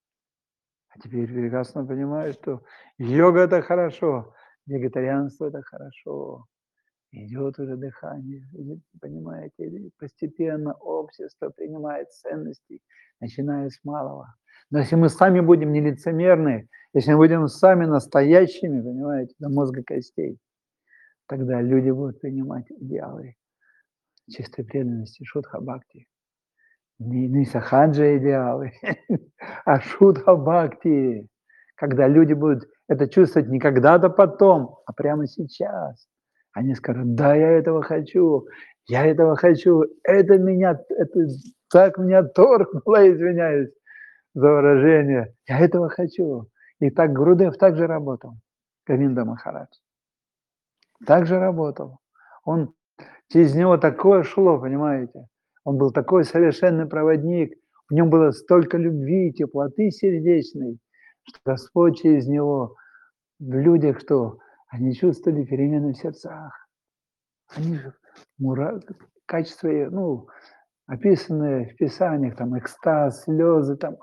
А теперь прекрасно понимаю, что йога – это хорошо, вегетарианство – это хорошо. Идет уже дыхание, понимаете, постепенно общество принимает ценности, начиная с малого. Но если мы сами будем не лицемерны, если мы будем сами настоящими, понимаете, до мозга костей, тогда люди будут принимать идеалы чистой преданности, шудха-бхакти. Не, не сахаджа идеалы, а шудха-бхакти. Когда люди будут это чувствовать не когда-то потом, а прямо сейчас. Они скажут, да, я этого хочу, я этого хочу, это меня, это так меня торкнуло, извиняюсь за выражение, я этого хочу. И так Гурудев также работал, Говинда Махарадж. Также работал. Он, через него такое шло, понимаете. Он был такой совершенный проводник, в нем было столько любви, теплоты сердечной, что Господь через него в людях, что они чувствовали перемены в сердцах. Они же мура... качество, ну, описанное в Писаниях, там, экстаз, слезы, там,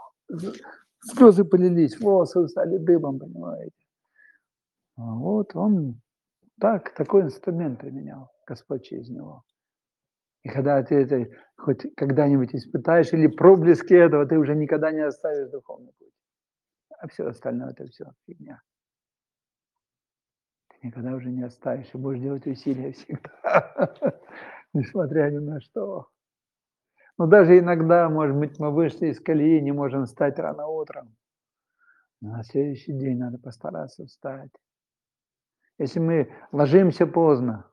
слезы полились, волосы стали дыбом, понимаете. Вот он так, такой инструмент применял Господь через него. И когда ты это хоть когда-нибудь испытаешь, или проблески этого, ты уже никогда не оставишь духовный путь. А все остальное – это все фигня. Ты никогда уже не оставишь, и будешь делать усилия всегда, несмотря ни на что. Но даже иногда, может быть, мы вышли из колеи, не можем встать рано утром. Но на следующий день надо постараться встать. Если мы ложимся поздно,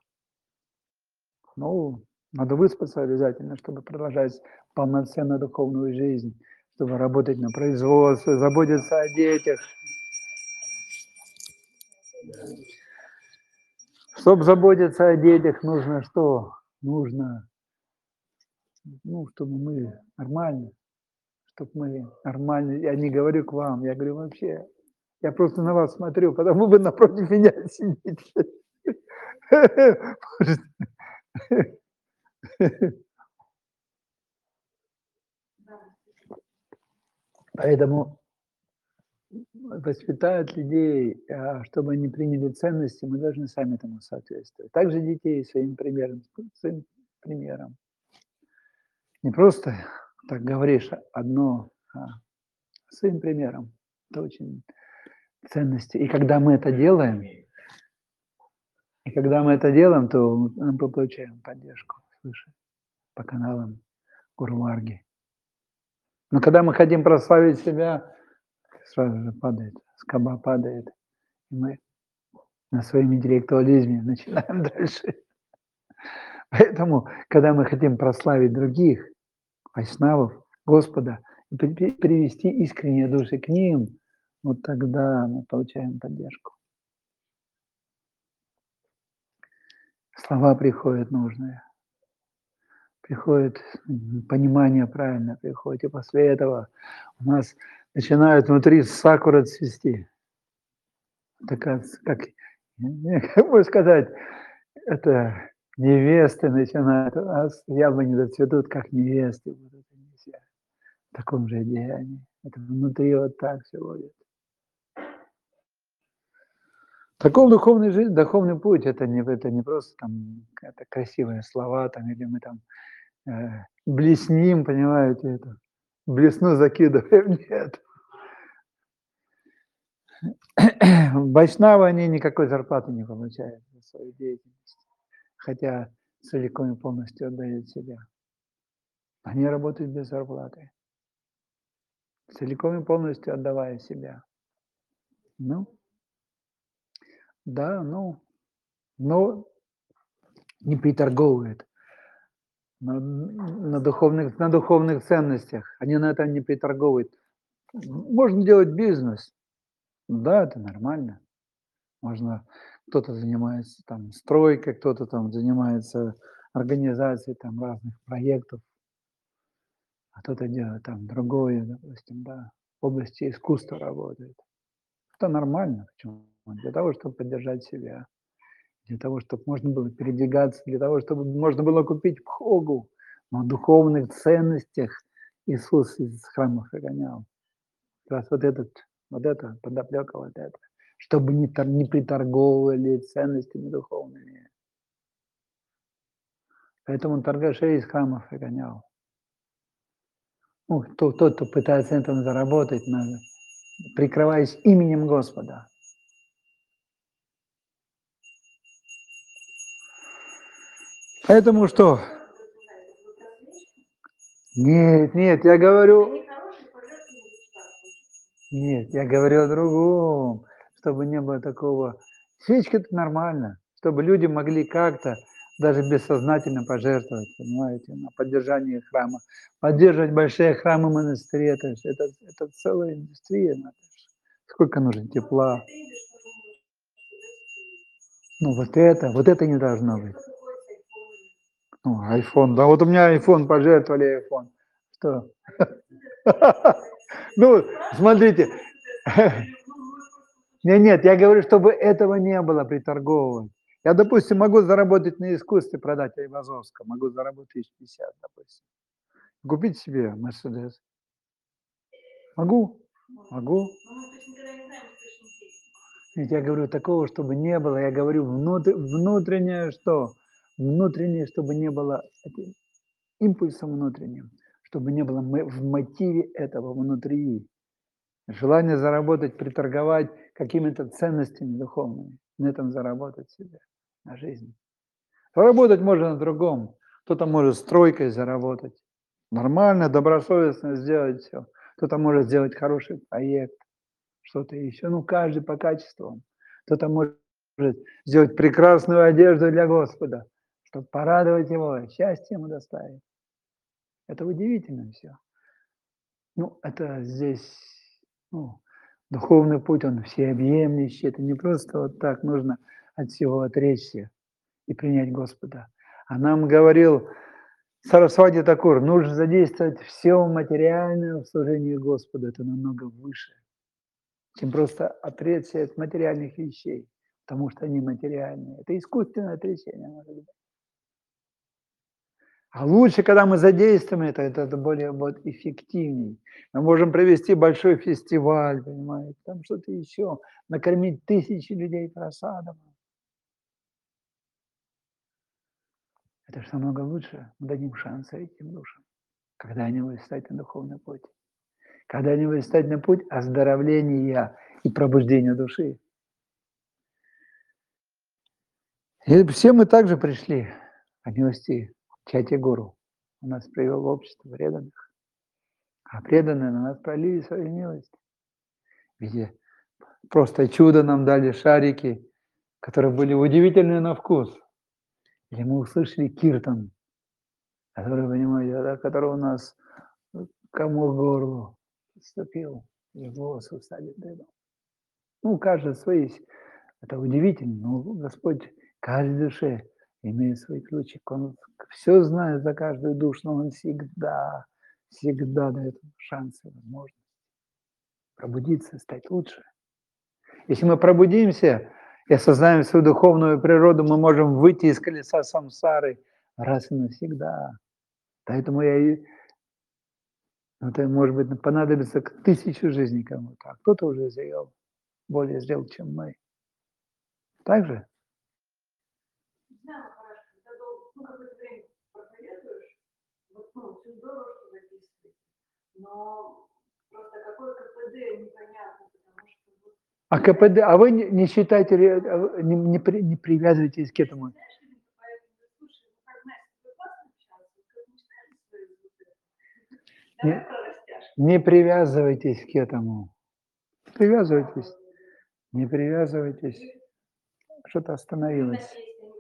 ну, надо выспаться обязательно, чтобы продолжать полноценную духовную жизнь, чтобы работать на производстве, заботиться о детях. Чтобы заботиться о детях, нужно что? Нужно, ну, чтобы мы нормально, чтобы мы нормально, я не говорю к вам, я говорю вообще, я просто на вас смотрю, потому вы напротив меня сидите. Поэтому воспитают людей, а чтобы они приняли ценности, мы должны сами этому соответствовать. Также детей своим примером, своим примером. Не просто так говоришь одно, а своим примером. Это очень ценности. И когда мы это делаем, и когда мы это делаем, то мы получаем поддержку свыше по каналам Гуру Варги. Но когда мы хотим прославить себя, сразу же падает, скоба падает, и мы на своем интеллектуализме начинаем дальше. Поэтому, когда мы хотим прославить других, вайшнавов, Господа, и привести искренние души к ним, вот тогда мы получаем поддержку. Слова приходят нужные, приходит понимание правильно, приходит, и после этого у нас начинает внутри сакура цвести. Такая, как, как можно сказать, это невесты начинают, у нас яблони зацветут, как невесты будут в таком же деянии. Это внутри вот так все будет. Таков духовный жизнь, духовный путь, это не, это не просто там это красивые слова, там, или мы там э, блесним, понимаете, это, блесну закидываем, нет. Вайшнавы, они никакой зарплаты не получают за свою деятельность, хотя целиком и полностью отдают себя. Они работают без зарплаты, целиком и полностью отдавая себя. Ну, да, ну, но не приторговывают на, на, духовных, на духовных ценностях. Они на это не приторговывают. Можно делать бизнес. Да, это нормально. Можно, кто-то занимается там стройкой, кто-то там занимается организацией там разных проектов, а кто-то делает там другое, допустим, да, в области искусства работает. Это нормально. Почему? Для того, чтобы поддержать себя, для того, чтобы можно было передвигаться, для того, чтобы можно было купить пхогу. На духовных ценностях Иисус из храмов выгонял. Как раз вот, этот, вот это, подоплека вот это. Чтобы не, не приторговывали ценностями духовными. Поэтому он торгашей из храмов выгонял. Ну, тот, тот, кто пытается на этом заработать, надо, прикрываясь именем Господа. Поэтому что? Нет, нет, я говорю... Нет, я говорю о другом, чтобы не было такого... Свечка – это нормально, чтобы люди могли как-то даже бессознательно пожертвовать, понимаете, на поддержание храма. Поддерживать большие храмы, монастыри – это, это, это целая индустрия. Сколько нужно тепла. Ну вот это, вот это не должно быть. Ну, айфон, да, вот у меня айфон, пожертвовали айфон. Что? Ну, смотрите. Нет, нет, я говорю, чтобы этого не было приторговывать. Я, допустим, могу заработать на искусстве, продать Айвазовска, могу заработать тысяч пятьдесят, допустим. Купить себе Мерседес. Могу? Могу. Нет, я говорю, такого, чтобы не было. Я говорю, внутр, внутреннее что? Внутреннее, чтобы не было этим импульсом внутренним, чтобы не было в мотиве этого внутри. Желание заработать, приторговать какими-то ценностями духовными, на этом заработать себе, на жизнь. Заработать можно на другом. Кто-то может стройкой заработать. Нормально, добросовестно сделать все. Кто-то может сделать хороший проект, что-то еще. Ну, каждый по качествам. Кто-то может сделать прекрасную одежду для Господа, чтобы порадовать Его, счастье Ему доставить. Это удивительно все. Ну, это здесь, ну, духовный путь, он всеобъемлющий. Это не просто вот так нужно от всего отречься и принять Господа. А нам говорил Сарасвати Такур, нужно задействовать все материальное в служении Господу. Это намного выше, чем просто отречься от материальных вещей, потому что они материальные. Это искусственное отречение, может быть. А лучше, когда мы задействуем это, это, это более вот, эффективнее. Мы можем провести большой фестиваль, понимаете, там что-то еще, накормить тысячи людей просадом. Это же намного лучше. Мы дадим шанс этим душам, когда они будут встать на духовный путь. Когда они будут встать на путь оздоровления и пробуждения души. И все мы также пришли по милости Чати Гуру. Он нас привел в общество преданных. А преданные на нас пролили свою милость. Видите, просто чудо нам дали шарики, которые были удивительны на вкус. Или мы услышали киртан, который, понимаете, да, который у нас кому к горлу вступил, и волосы стали дыбом. Ну, у каждого свои. Это удивительно, но Господь каждой душе имеет свой ключик. Он все знает за каждую душу, но Он всегда, всегда дает шанс и возможность пробудиться, стать лучше. Если мы пробудимся и осознаем свою духовную природу, мы можем выйти из колеса самсары раз и навсегда. Поэтому я и... Это, может быть, понадобится тысячу жизней кому-то, а кто-то уже сделал, более сделал, чем мы. Так же? Не знаю, Махараш, когда долго, ну, какое-то время проповедуешь, вот, ну, все здорово, что записываете, но просто какое КПД непонятно, потому что... Вот, а КПД, а вы не, не считаете, не, не, при, не привязывайтесь к этому? Знаешь, поэтому, слушай, ну, как, знаешь, вы классно общаться, как мечтали свои звуки, давай про растяжку. Не привязывайтесь к этому. Привязывайтесь. Не привязывайтесь. Что-то остановилось.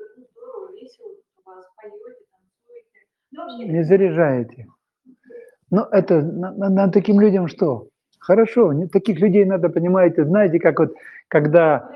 Не заряжаете. Ну, это на, на таким людям что? Хорошо, не, таких людей надо, понимаете, знаете, как вот, когда...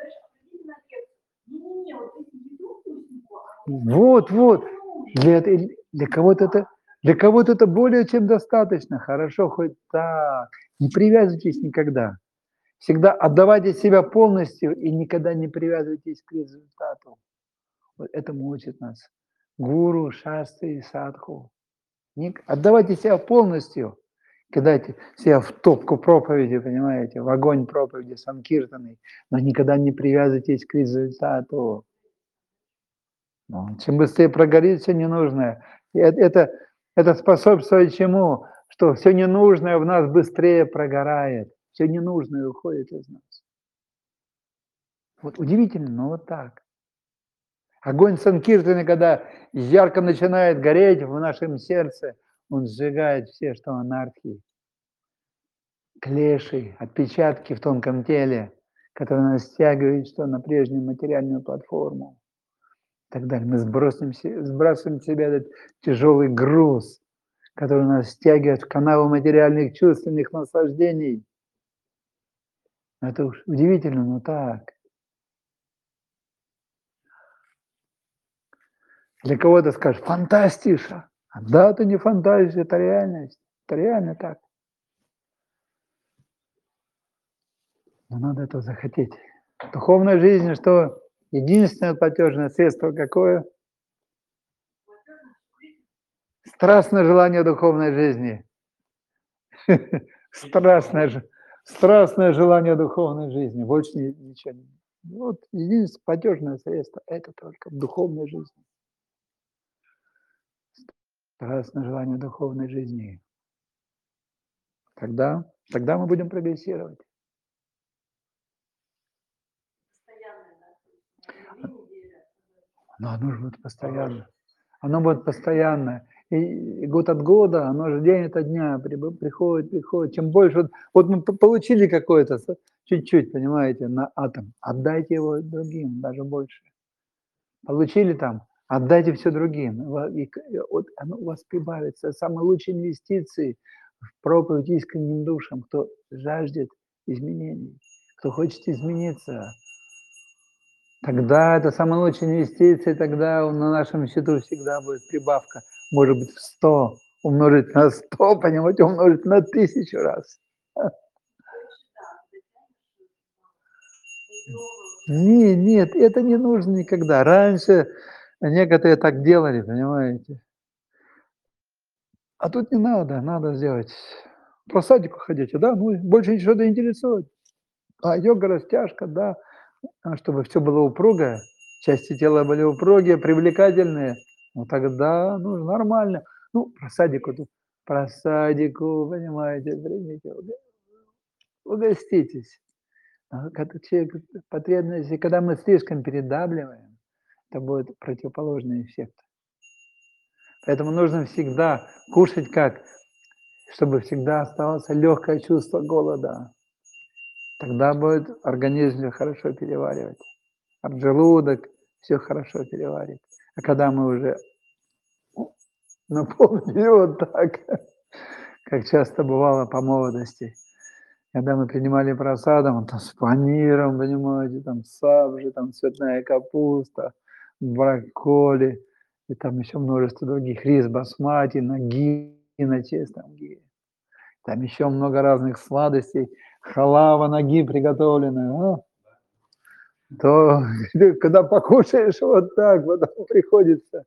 Вот, вот. Для, для кого-то это, для кого-то это более чем достаточно. Хорошо, хоть так. Не привязывайтесь никогда. Всегда отдавайте себя полностью и никогда не привязывайтесь к результату. Вот этому учит нас гуру, шастры и садху. Отдавайте себя полностью, кидайте себя в топку проповеди, понимаете, в огонь проповеди санкиртаны, но никогда не привязывайтесь к результату. Ну, чем быстрее прогорит все ненужное, это, это, это способствует чему? Что все ненужное в нас быстрее прогорает, все ненужное уходит из нас. Вот удивительно, но вот так. Огонь санкиртаны, когда ярко начинает гореть в нашем сердце, он сжигает все, что анархии, клеши, отпечатки в тонком теле, которые нас стягивают что на прежнюю материальную платформу. И так далее. Мы сбросим, сбрасываем с себя этот тяжелый груз, который нас стягивает в канаву материальных чувственных наслаждений. Это уж удивительно, но так. Для кого-то скажешь, фантастиша. Да, это не фантазия, это реальность. Это реально так. Но надо это захотеть. Духовная жизнь, что единственное платежное средство какое? Страстное желание духовной жизни. Страстное, страстное желание духовной жизни. Больше ничего не. Вот единственное платежное средство – это только в духовной жизни. Страстное желание духовной жизни. Тогда, тогда мы будем прогрессировать. Но оно же будет постоянно. Оно будет постоянно. И год от года, оно же день ото дня приходит, приходит. Чем больше, вот, вот мы получили какое-то, чуть-чуть, понимаете, на атом, отдайте его другим, даже больше. Получили там, отдайте все другим. И вот оно у вас прибавится. Самые лучшие инвестиции в проповедь искренним душам, кто жаждет изменений, кто хочет измениться. Тогда это самая лучшая инвестиция, тогда на нашем счету всегда будет прибавка, может быть, в сто, умножить на сто, понимаете, умножить на тысячу раз. Нет, нет, это не нужно никогда. Раньше некоторые так делали, понимаете. А тут не надо, надо сделать. По садику ходите, да, ну больше ничего не интересует. А йога, растяжка, да, чтобы все было упругое, части тела были упругие, привлекательные, ну тогда, ну, нормально. Ну, про садику тут, про садику, понимаете, примите, угоститесь. А когда человек потребности, когда мы слишком передавливаем, это будет противоположный эффект. Поэтому нужно всегда кушать как, чтобы всегда оставалось легкое чувство голода. Тогда будет организм хорошо переваривать. Об желудок все хорошо переварит. А когда мы уже наполнили вот так, как часто бывало по молодости, когда мы принимали просадом, там с паниром, понимаете, там сабжи, там цветная капуста, брокколи, и там еще множество других, рис басмати, наги на чистом гире. Там еще много разных сладостей, халава наги приготовленная, а? То когда покушаешь вот так, потом приходится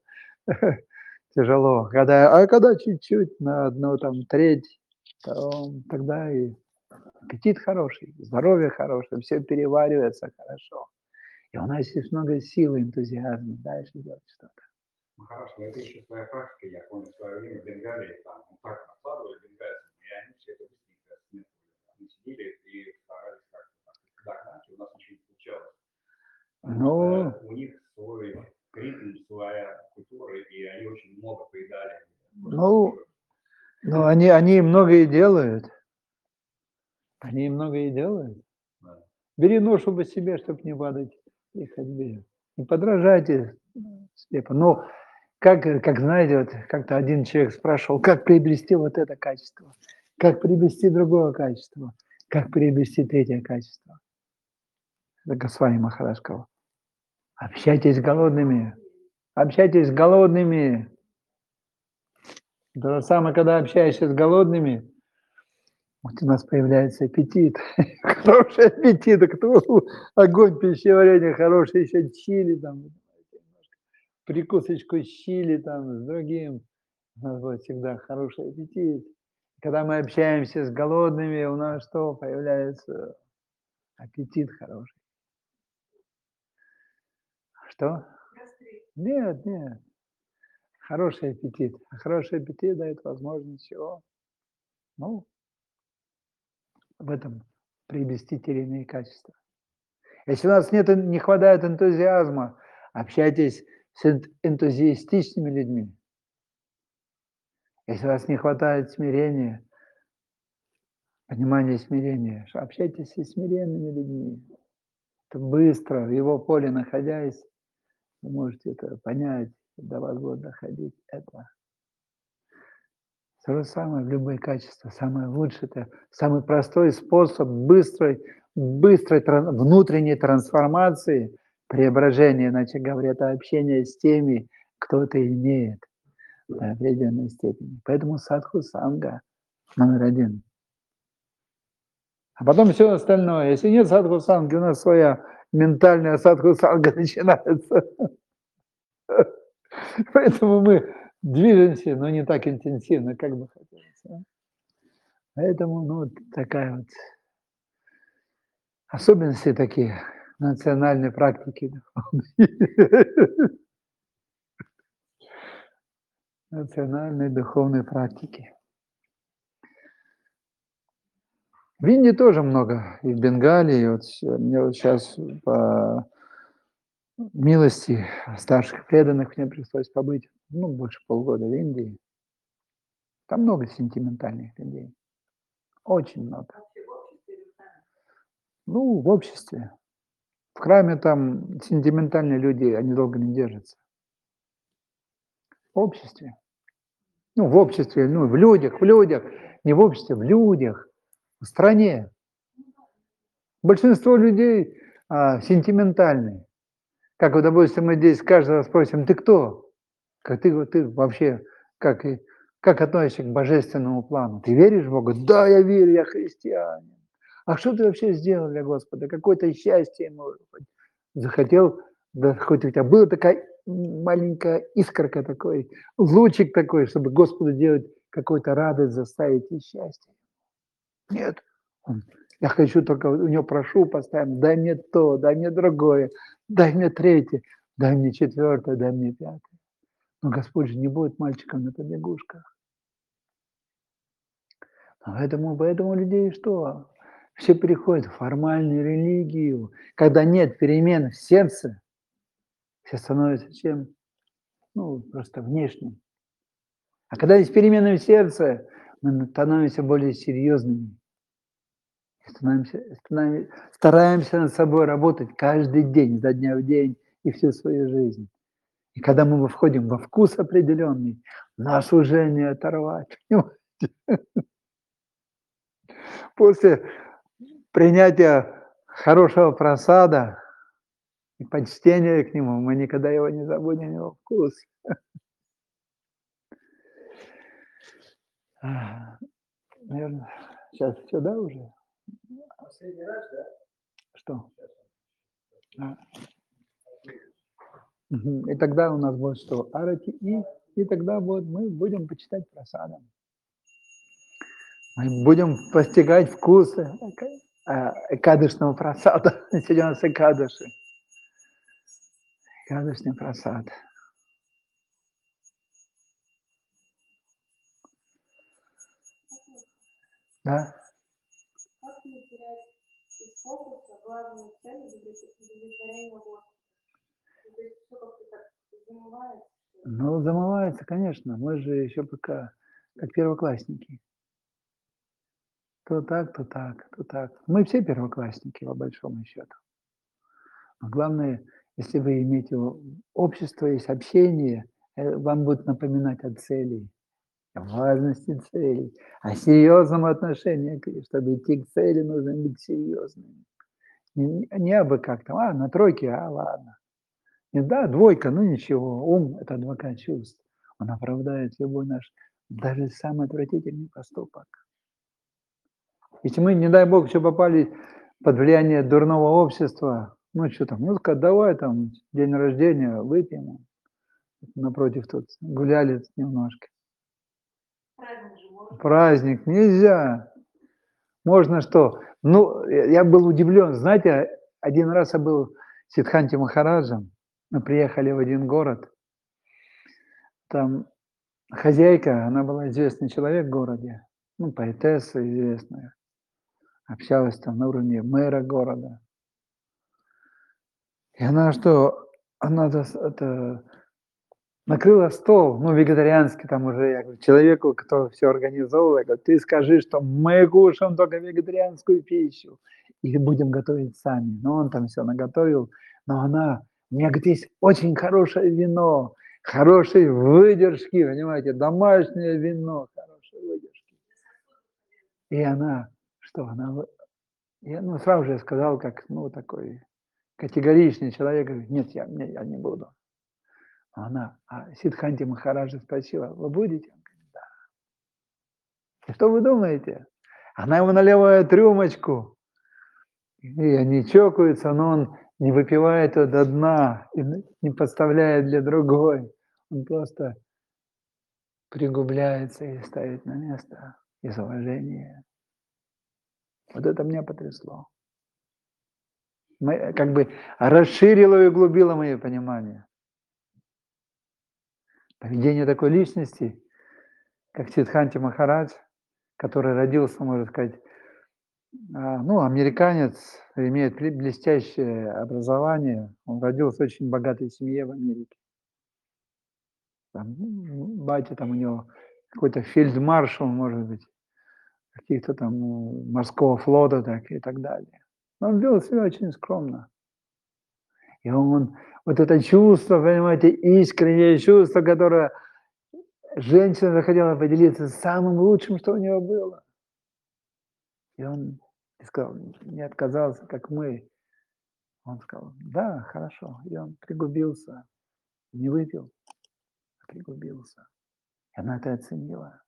тяжело. Когда, а когда чуть-чуть на одну там треть, то тогда и аппетит хороший, здоровье хорошее, все переваривается хорошо. И у нас есть много силы, энтузиазма дальше делать что-то. Ну хорошо, но это еще своя практика. Я помню, в свое время в Бенгалии там ну, так накладывали бенгальцам, и они все это быстренько сметывали. Они сидели и старались как-то догнать, и у нас ничего не получалось. Ну, у них свой ритм, своя культура, и они очень много поедали. Ну, ну они, они многое делают. Они многое делают. Да. Бери ношу по себе, чтобы не падать при ходьбе. Не подражайте слепо. Но как, как знаете, вот как-то один человек спрашивал, как приобрести вот это качество, как приобрести другое качество, как приобрести третье качество. Это Госвами Махарадж сказал. Общайтесь с голодными. Общайтесь с голодными. То же самое, когда общаешься с голодными, вот у нас появляется аппетит. Хороший аппетит. Кто огонь пищеварения хороший, еще чили там, прикусочку чили там с другим. У нас будет всегда хороший аппетит. Когда мы общаемся с голодными, у нас что? Появляется аппетит хороший. Что? Нет, нет. Хороший аппетит. А хороший аппетит дает возможность чего? Ну, в этом приобрести те или иные качества. Если у нас нет, не хватает энтузиазма, общайтесь с энтузиастичными людьми. Если у вас не хватает смирения, понимания смирения, общайтесь со смиренными людьми. Это быстро, в его поле находясь, вы можете это понять, до вас будет доходить это. То же самое в любые качества. Самое лучшее, это самый простой способ быстрой, быстрой внутренней трансформации, преображения, иначе говоря, это общение с теми, кто это имеет в определенной степени. Поэтому садху санга номер один. А потом все остальное. Если нет садху санги, у нас своя ментальная садху санга начинается. Поэтому мы движемся, но не так интенсивно, как бы хотелось. Да? Поэтому, ну, вот такая вот особенности такие национальной практики. Национальной духовной практики. В Индии тоже много, и в Бенгалии. Вот мне вот сейчас по милости старших преданных мне пришлось побыть, ну, больше полгода в Индии. Там много сентиментальных людей. Очень много. Ну, в обществе. В храме там сентиментальные люди, они долго не держатся. В обществе. Ну, в обществе, ну, в людях, в людях. Не в обществе, в людях, в стране. Большинство людей а, сентиментальные. Как, вот, допустим, мы здесь каждого спросим, ты кто? Как ты, ты вообще, как, как относишься к божественному плану? Ты веришь в Бога? Да, я верю, я христианин. А что ты вообще сделал для Господа? Какое-то счастье ему захотел, да, хоть у тебя была такая маленькая искорка такой, лучик такой, чтобы Господу делать какую-то радость, заставить и счастье. Нет. Я хочу только, у него прошу постоянно, дай мне то, дай мне другое, дай мне третье, дай мне четвертое, дай мне пятое. Но Господь же не будет мальчиком на побегушках. Поэтому, поэтому людей что? Все переходят в формальную религию. Когда нет перемен в сердце, все становятся чем? Ну, просто внешним. А когда есть перемены в сердце, мы становимся более серьезными. Становимся, становимся, стараемся над собой работать каждый день, за дня в день и всю свою жизнь. И когда мы входим во вкус определенный, нас уже не оторвать. После принятия хорошего просада и почтения к нему, мы никогда его не забудем, его вкус. Наверное, сейчас все, да, уже? Последний раз, да? Что? А. И тогда у нас будет что? Арати, и, и тогда вот мы будем почитать просадом. Мы будем постигать вкусы экадышного просада. Сегодня у нас экадыши. Экадышный просад. Да? Как не терять из фокуса главную цель удовлетворения Господа? То есть все как-то так замывается? Ну, замывается, конечно. Мы же еще пока как первоклассники. То так, то так, то так. Мы все первоклассники, по большому счету. Но главное, если вы имеете общество, есть общение, вам будет напоминать о цели, о важности целей, о серьезном отношении. Чтобы идти к цели, нужно быть серьезным. Не, не абы как там, а, на тройке, а, ладно. Не, да, двойка, ну ничего. Ум – это адвокат чувств. Он оправдает любой наш, даже самый отвратительный поступок. Если мы, не дай бог, еще попали под влияние дурного общества, ну что там, ну сказать, давай там день рождения выпьем, напротив тут гуляли немножко. Праздник, Праздник нельзя. Можно что? Ну, я был удивлен. Знаете, один раз я был с Сиддханти Махараджем, мы приехали в один город, там хозяйка, она была известный человек в городе, ну, поэтесса известная, общалась там на уровне мэра города. И она что, она это, накрыла стол, ну, вегетарианский там уже, я говорю, человеку, кто все организовывал, я говорю, ты скажи, что мы кушаем только вегетарианскую пищу и будем готовить сами. Но он там все наготовил, но она, у меня, говорит, есть очень хорошее вино, хорошей выдержки, понимаете, домашнее вино, хорошей выдержки. И она, что, она, я, ну, сразу же сказал, как, ну, такой категоричный человек, говорит, нет, я, не, я не буду. Она, а Сиддханти Махараджа спросила, вы будете? Он говорит, да. И что вы думаете? Она ему наливает рюмочку, и они чокаются, но он не выпивает ее до дна и не подставляет для другой. Он просто пригубляется и ставит на место из уважения. Вот это меня потрясло. Мы, как бы расширило и углубило мое понимание. Поведение такой личности, как Сиддханти Махарадж, который родился, можно сказать, ну, американец, имеет блестящее образование. Он родился в очень богатой семье в Америке. Там, батя там у него какой-то фельдмаршал, может быть, каких-то там морского флота так, и так далее. Но он вел себя очень скромно. И он, вот это чувство, понимаете, искреннее чувство, которое женщина захотела поделиться самым лучшим, что у нее было. И он сказал, не отказался, как мы. Он сказал, да, хорошо. И он пригубился, не выпил, а пригубился. И она это оценила.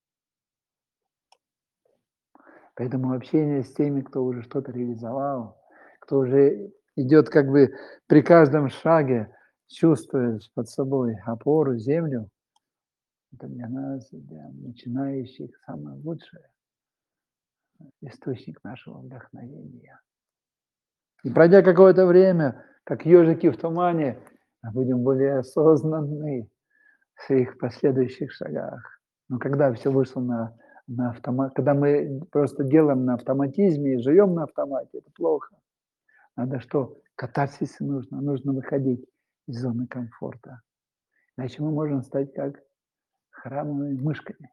Поэтому общение с теми, кто уже что-то реализовал, кто уже идет как бы при каждом шаге, чувствует под собой опору, землю, это для нас, для начинающих, самое лучшее, источник нашего вдохновения. И пройдя какое-то время, как ежики в тумане, мы будем более осознанны в своих последующих шагах. Но когда все вышло на, на автомат, когда мы просто делаем на автоматизме и живем на автомате, это плохо. Надо что? Катарсис нужно, нужно выходить из зоны комфорта. Иначе мы можем стать как храмовыми мышками.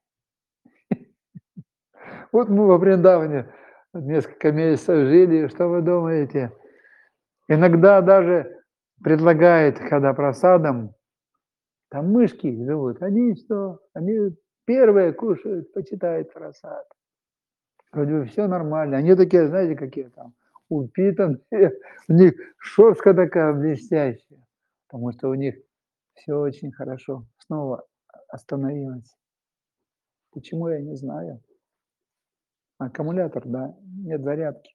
Вот мы во Вриндаване несколько месяцев жили, что вы думаете? Иногда даже предлагает, когда просадом, там мышки живут, они что? Они первые кушают, почитают просад. Вроде бы все нормально. Они такие, знаете, какие там, упитанные, у них шерстка такая блестящая, потому что у них все очень хорошо. Снова остановилось. Почему, я не знаю. Аккумулятор, да, нет зарядки.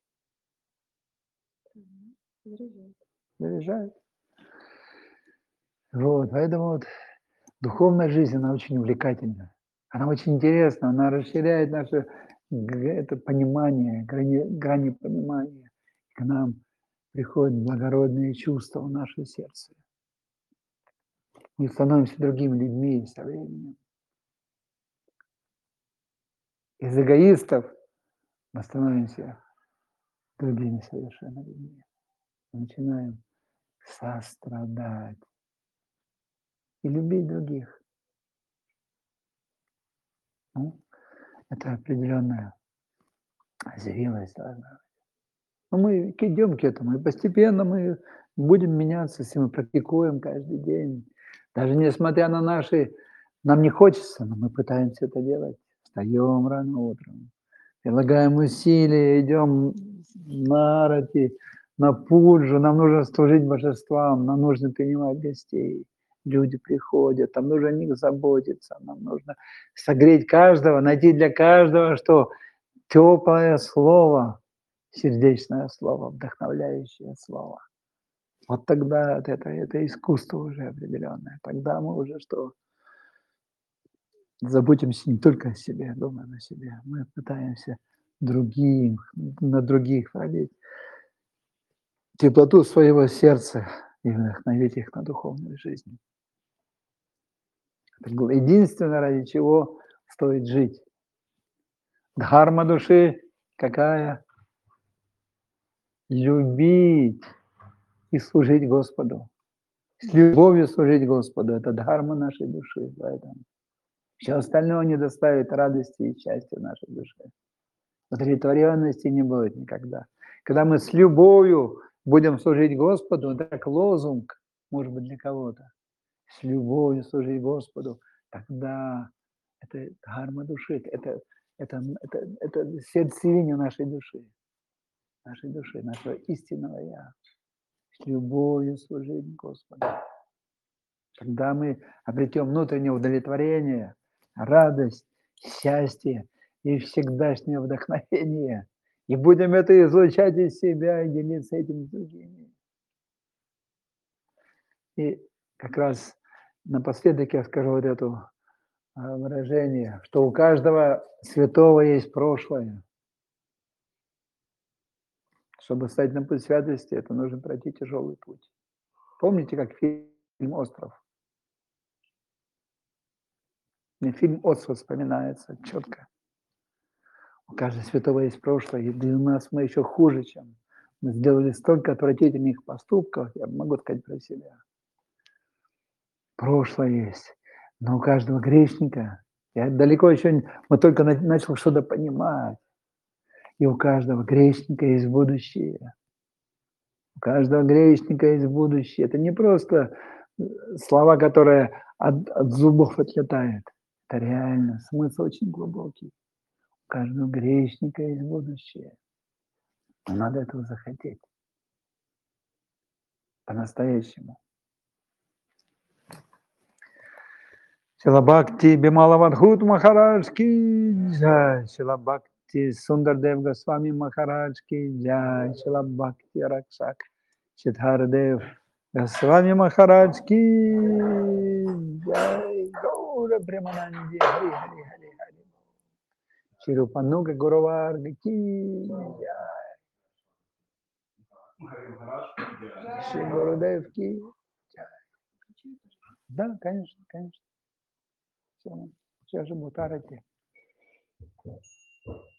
Заряжает. Заряжает. Вот, поэтому вот духовная жизнь, она очень увлекательна. Она очень интересна, она расширяет наше это понимание, грани, грани понимания. К нам приходят благородные чувства в наше сердце. Мы становимся другими людьми со временем. Из эгоистов мы становимся другими совершенно людьми. Мы начинаем сострадать и любить других. Ну, это определенная зрелость должна быть. Но мы идем к этому, и постепенно мы будем меняться, если мы практикуем каждый день. Даже несмотря на наши... Нам не хочется, но мы пытаемся это делать. Встаем рано утром, прилагаем усилия, идем на арати, на пуджу, нам нужно служить божествам, нам нужно принимать гостей. Люди приходят, нам нужно о них заботиться, нам нужно согреть каждого, найти для каждого, что теплое слово, сердечное слово, вдохновляющее слово. Вот тогда это, это искусство уже определенное. Тогда мы уже что? Заботимся не только о себе, думаем о себе. Мы пытаемся другим, на других пролить теплоту своего сердца и вдохновить их на духовную жизнь. Это единственное, ради чего стоит жить. Дхарма души какая? Любить и служить Господу. С любовью служить Господу. Это дхарма нашей души. Поэтому все остальное не доставит радости и счастья нашей душе. Удовлетворенности не будет никогда. Когда мы с любовью будем служить Господу, это как лозунг, может быть, для кого-то. С любовью служить Господу, тогда это дхарма души, это, это, это, это сердцевина нашей души, нашей души, нашего истинного Я. С любовью служить Господу. Когда мы обретем внутреннее удовлетворение, радость, счастье и всегдашнее вдохновение, и будем это излучать из себя и делиться этим с другими. И как раз напоследок я скажу вот это выражение, что у каждого святого есть прошлое. Чтобы стать на путь святости, это нужно пройти тяжелый путь. Помните, как фильм «Остров»? Мне фильм «Остров» вспоминается четко. У каждого святого есть прошлое, и для нас мы еще хуже, чем мы сделали столько отвратительных поступков, я могу сказать про себя. Прошлое есть, но у каждого грешника, я далеко еще, мы только начал что-то понимать, и у каждого грешника есть будущее. У каждого грешника есть будущее. Это не просто слова, которые от, от зубов отлетают. Это реально, смысл очень глубокий. У каждого грешника есть будущее. Но надо этого захотеть. По-настоящему. Шила Бхакти Бимала Вадхут Махарадж ки джай. Шила Бхакти Сундардев Госвами Махарадж ки джай. Шила Бхакти Ракшак Сиддхардев Госвами Махарадж ки джай. Гаура Премананди Хари Хари Хари Хари. Ширупануга Гуруварга ки джай. Шри Гурудев ки джай. Да, конечно, конечно. Все, сейчас же будет арати.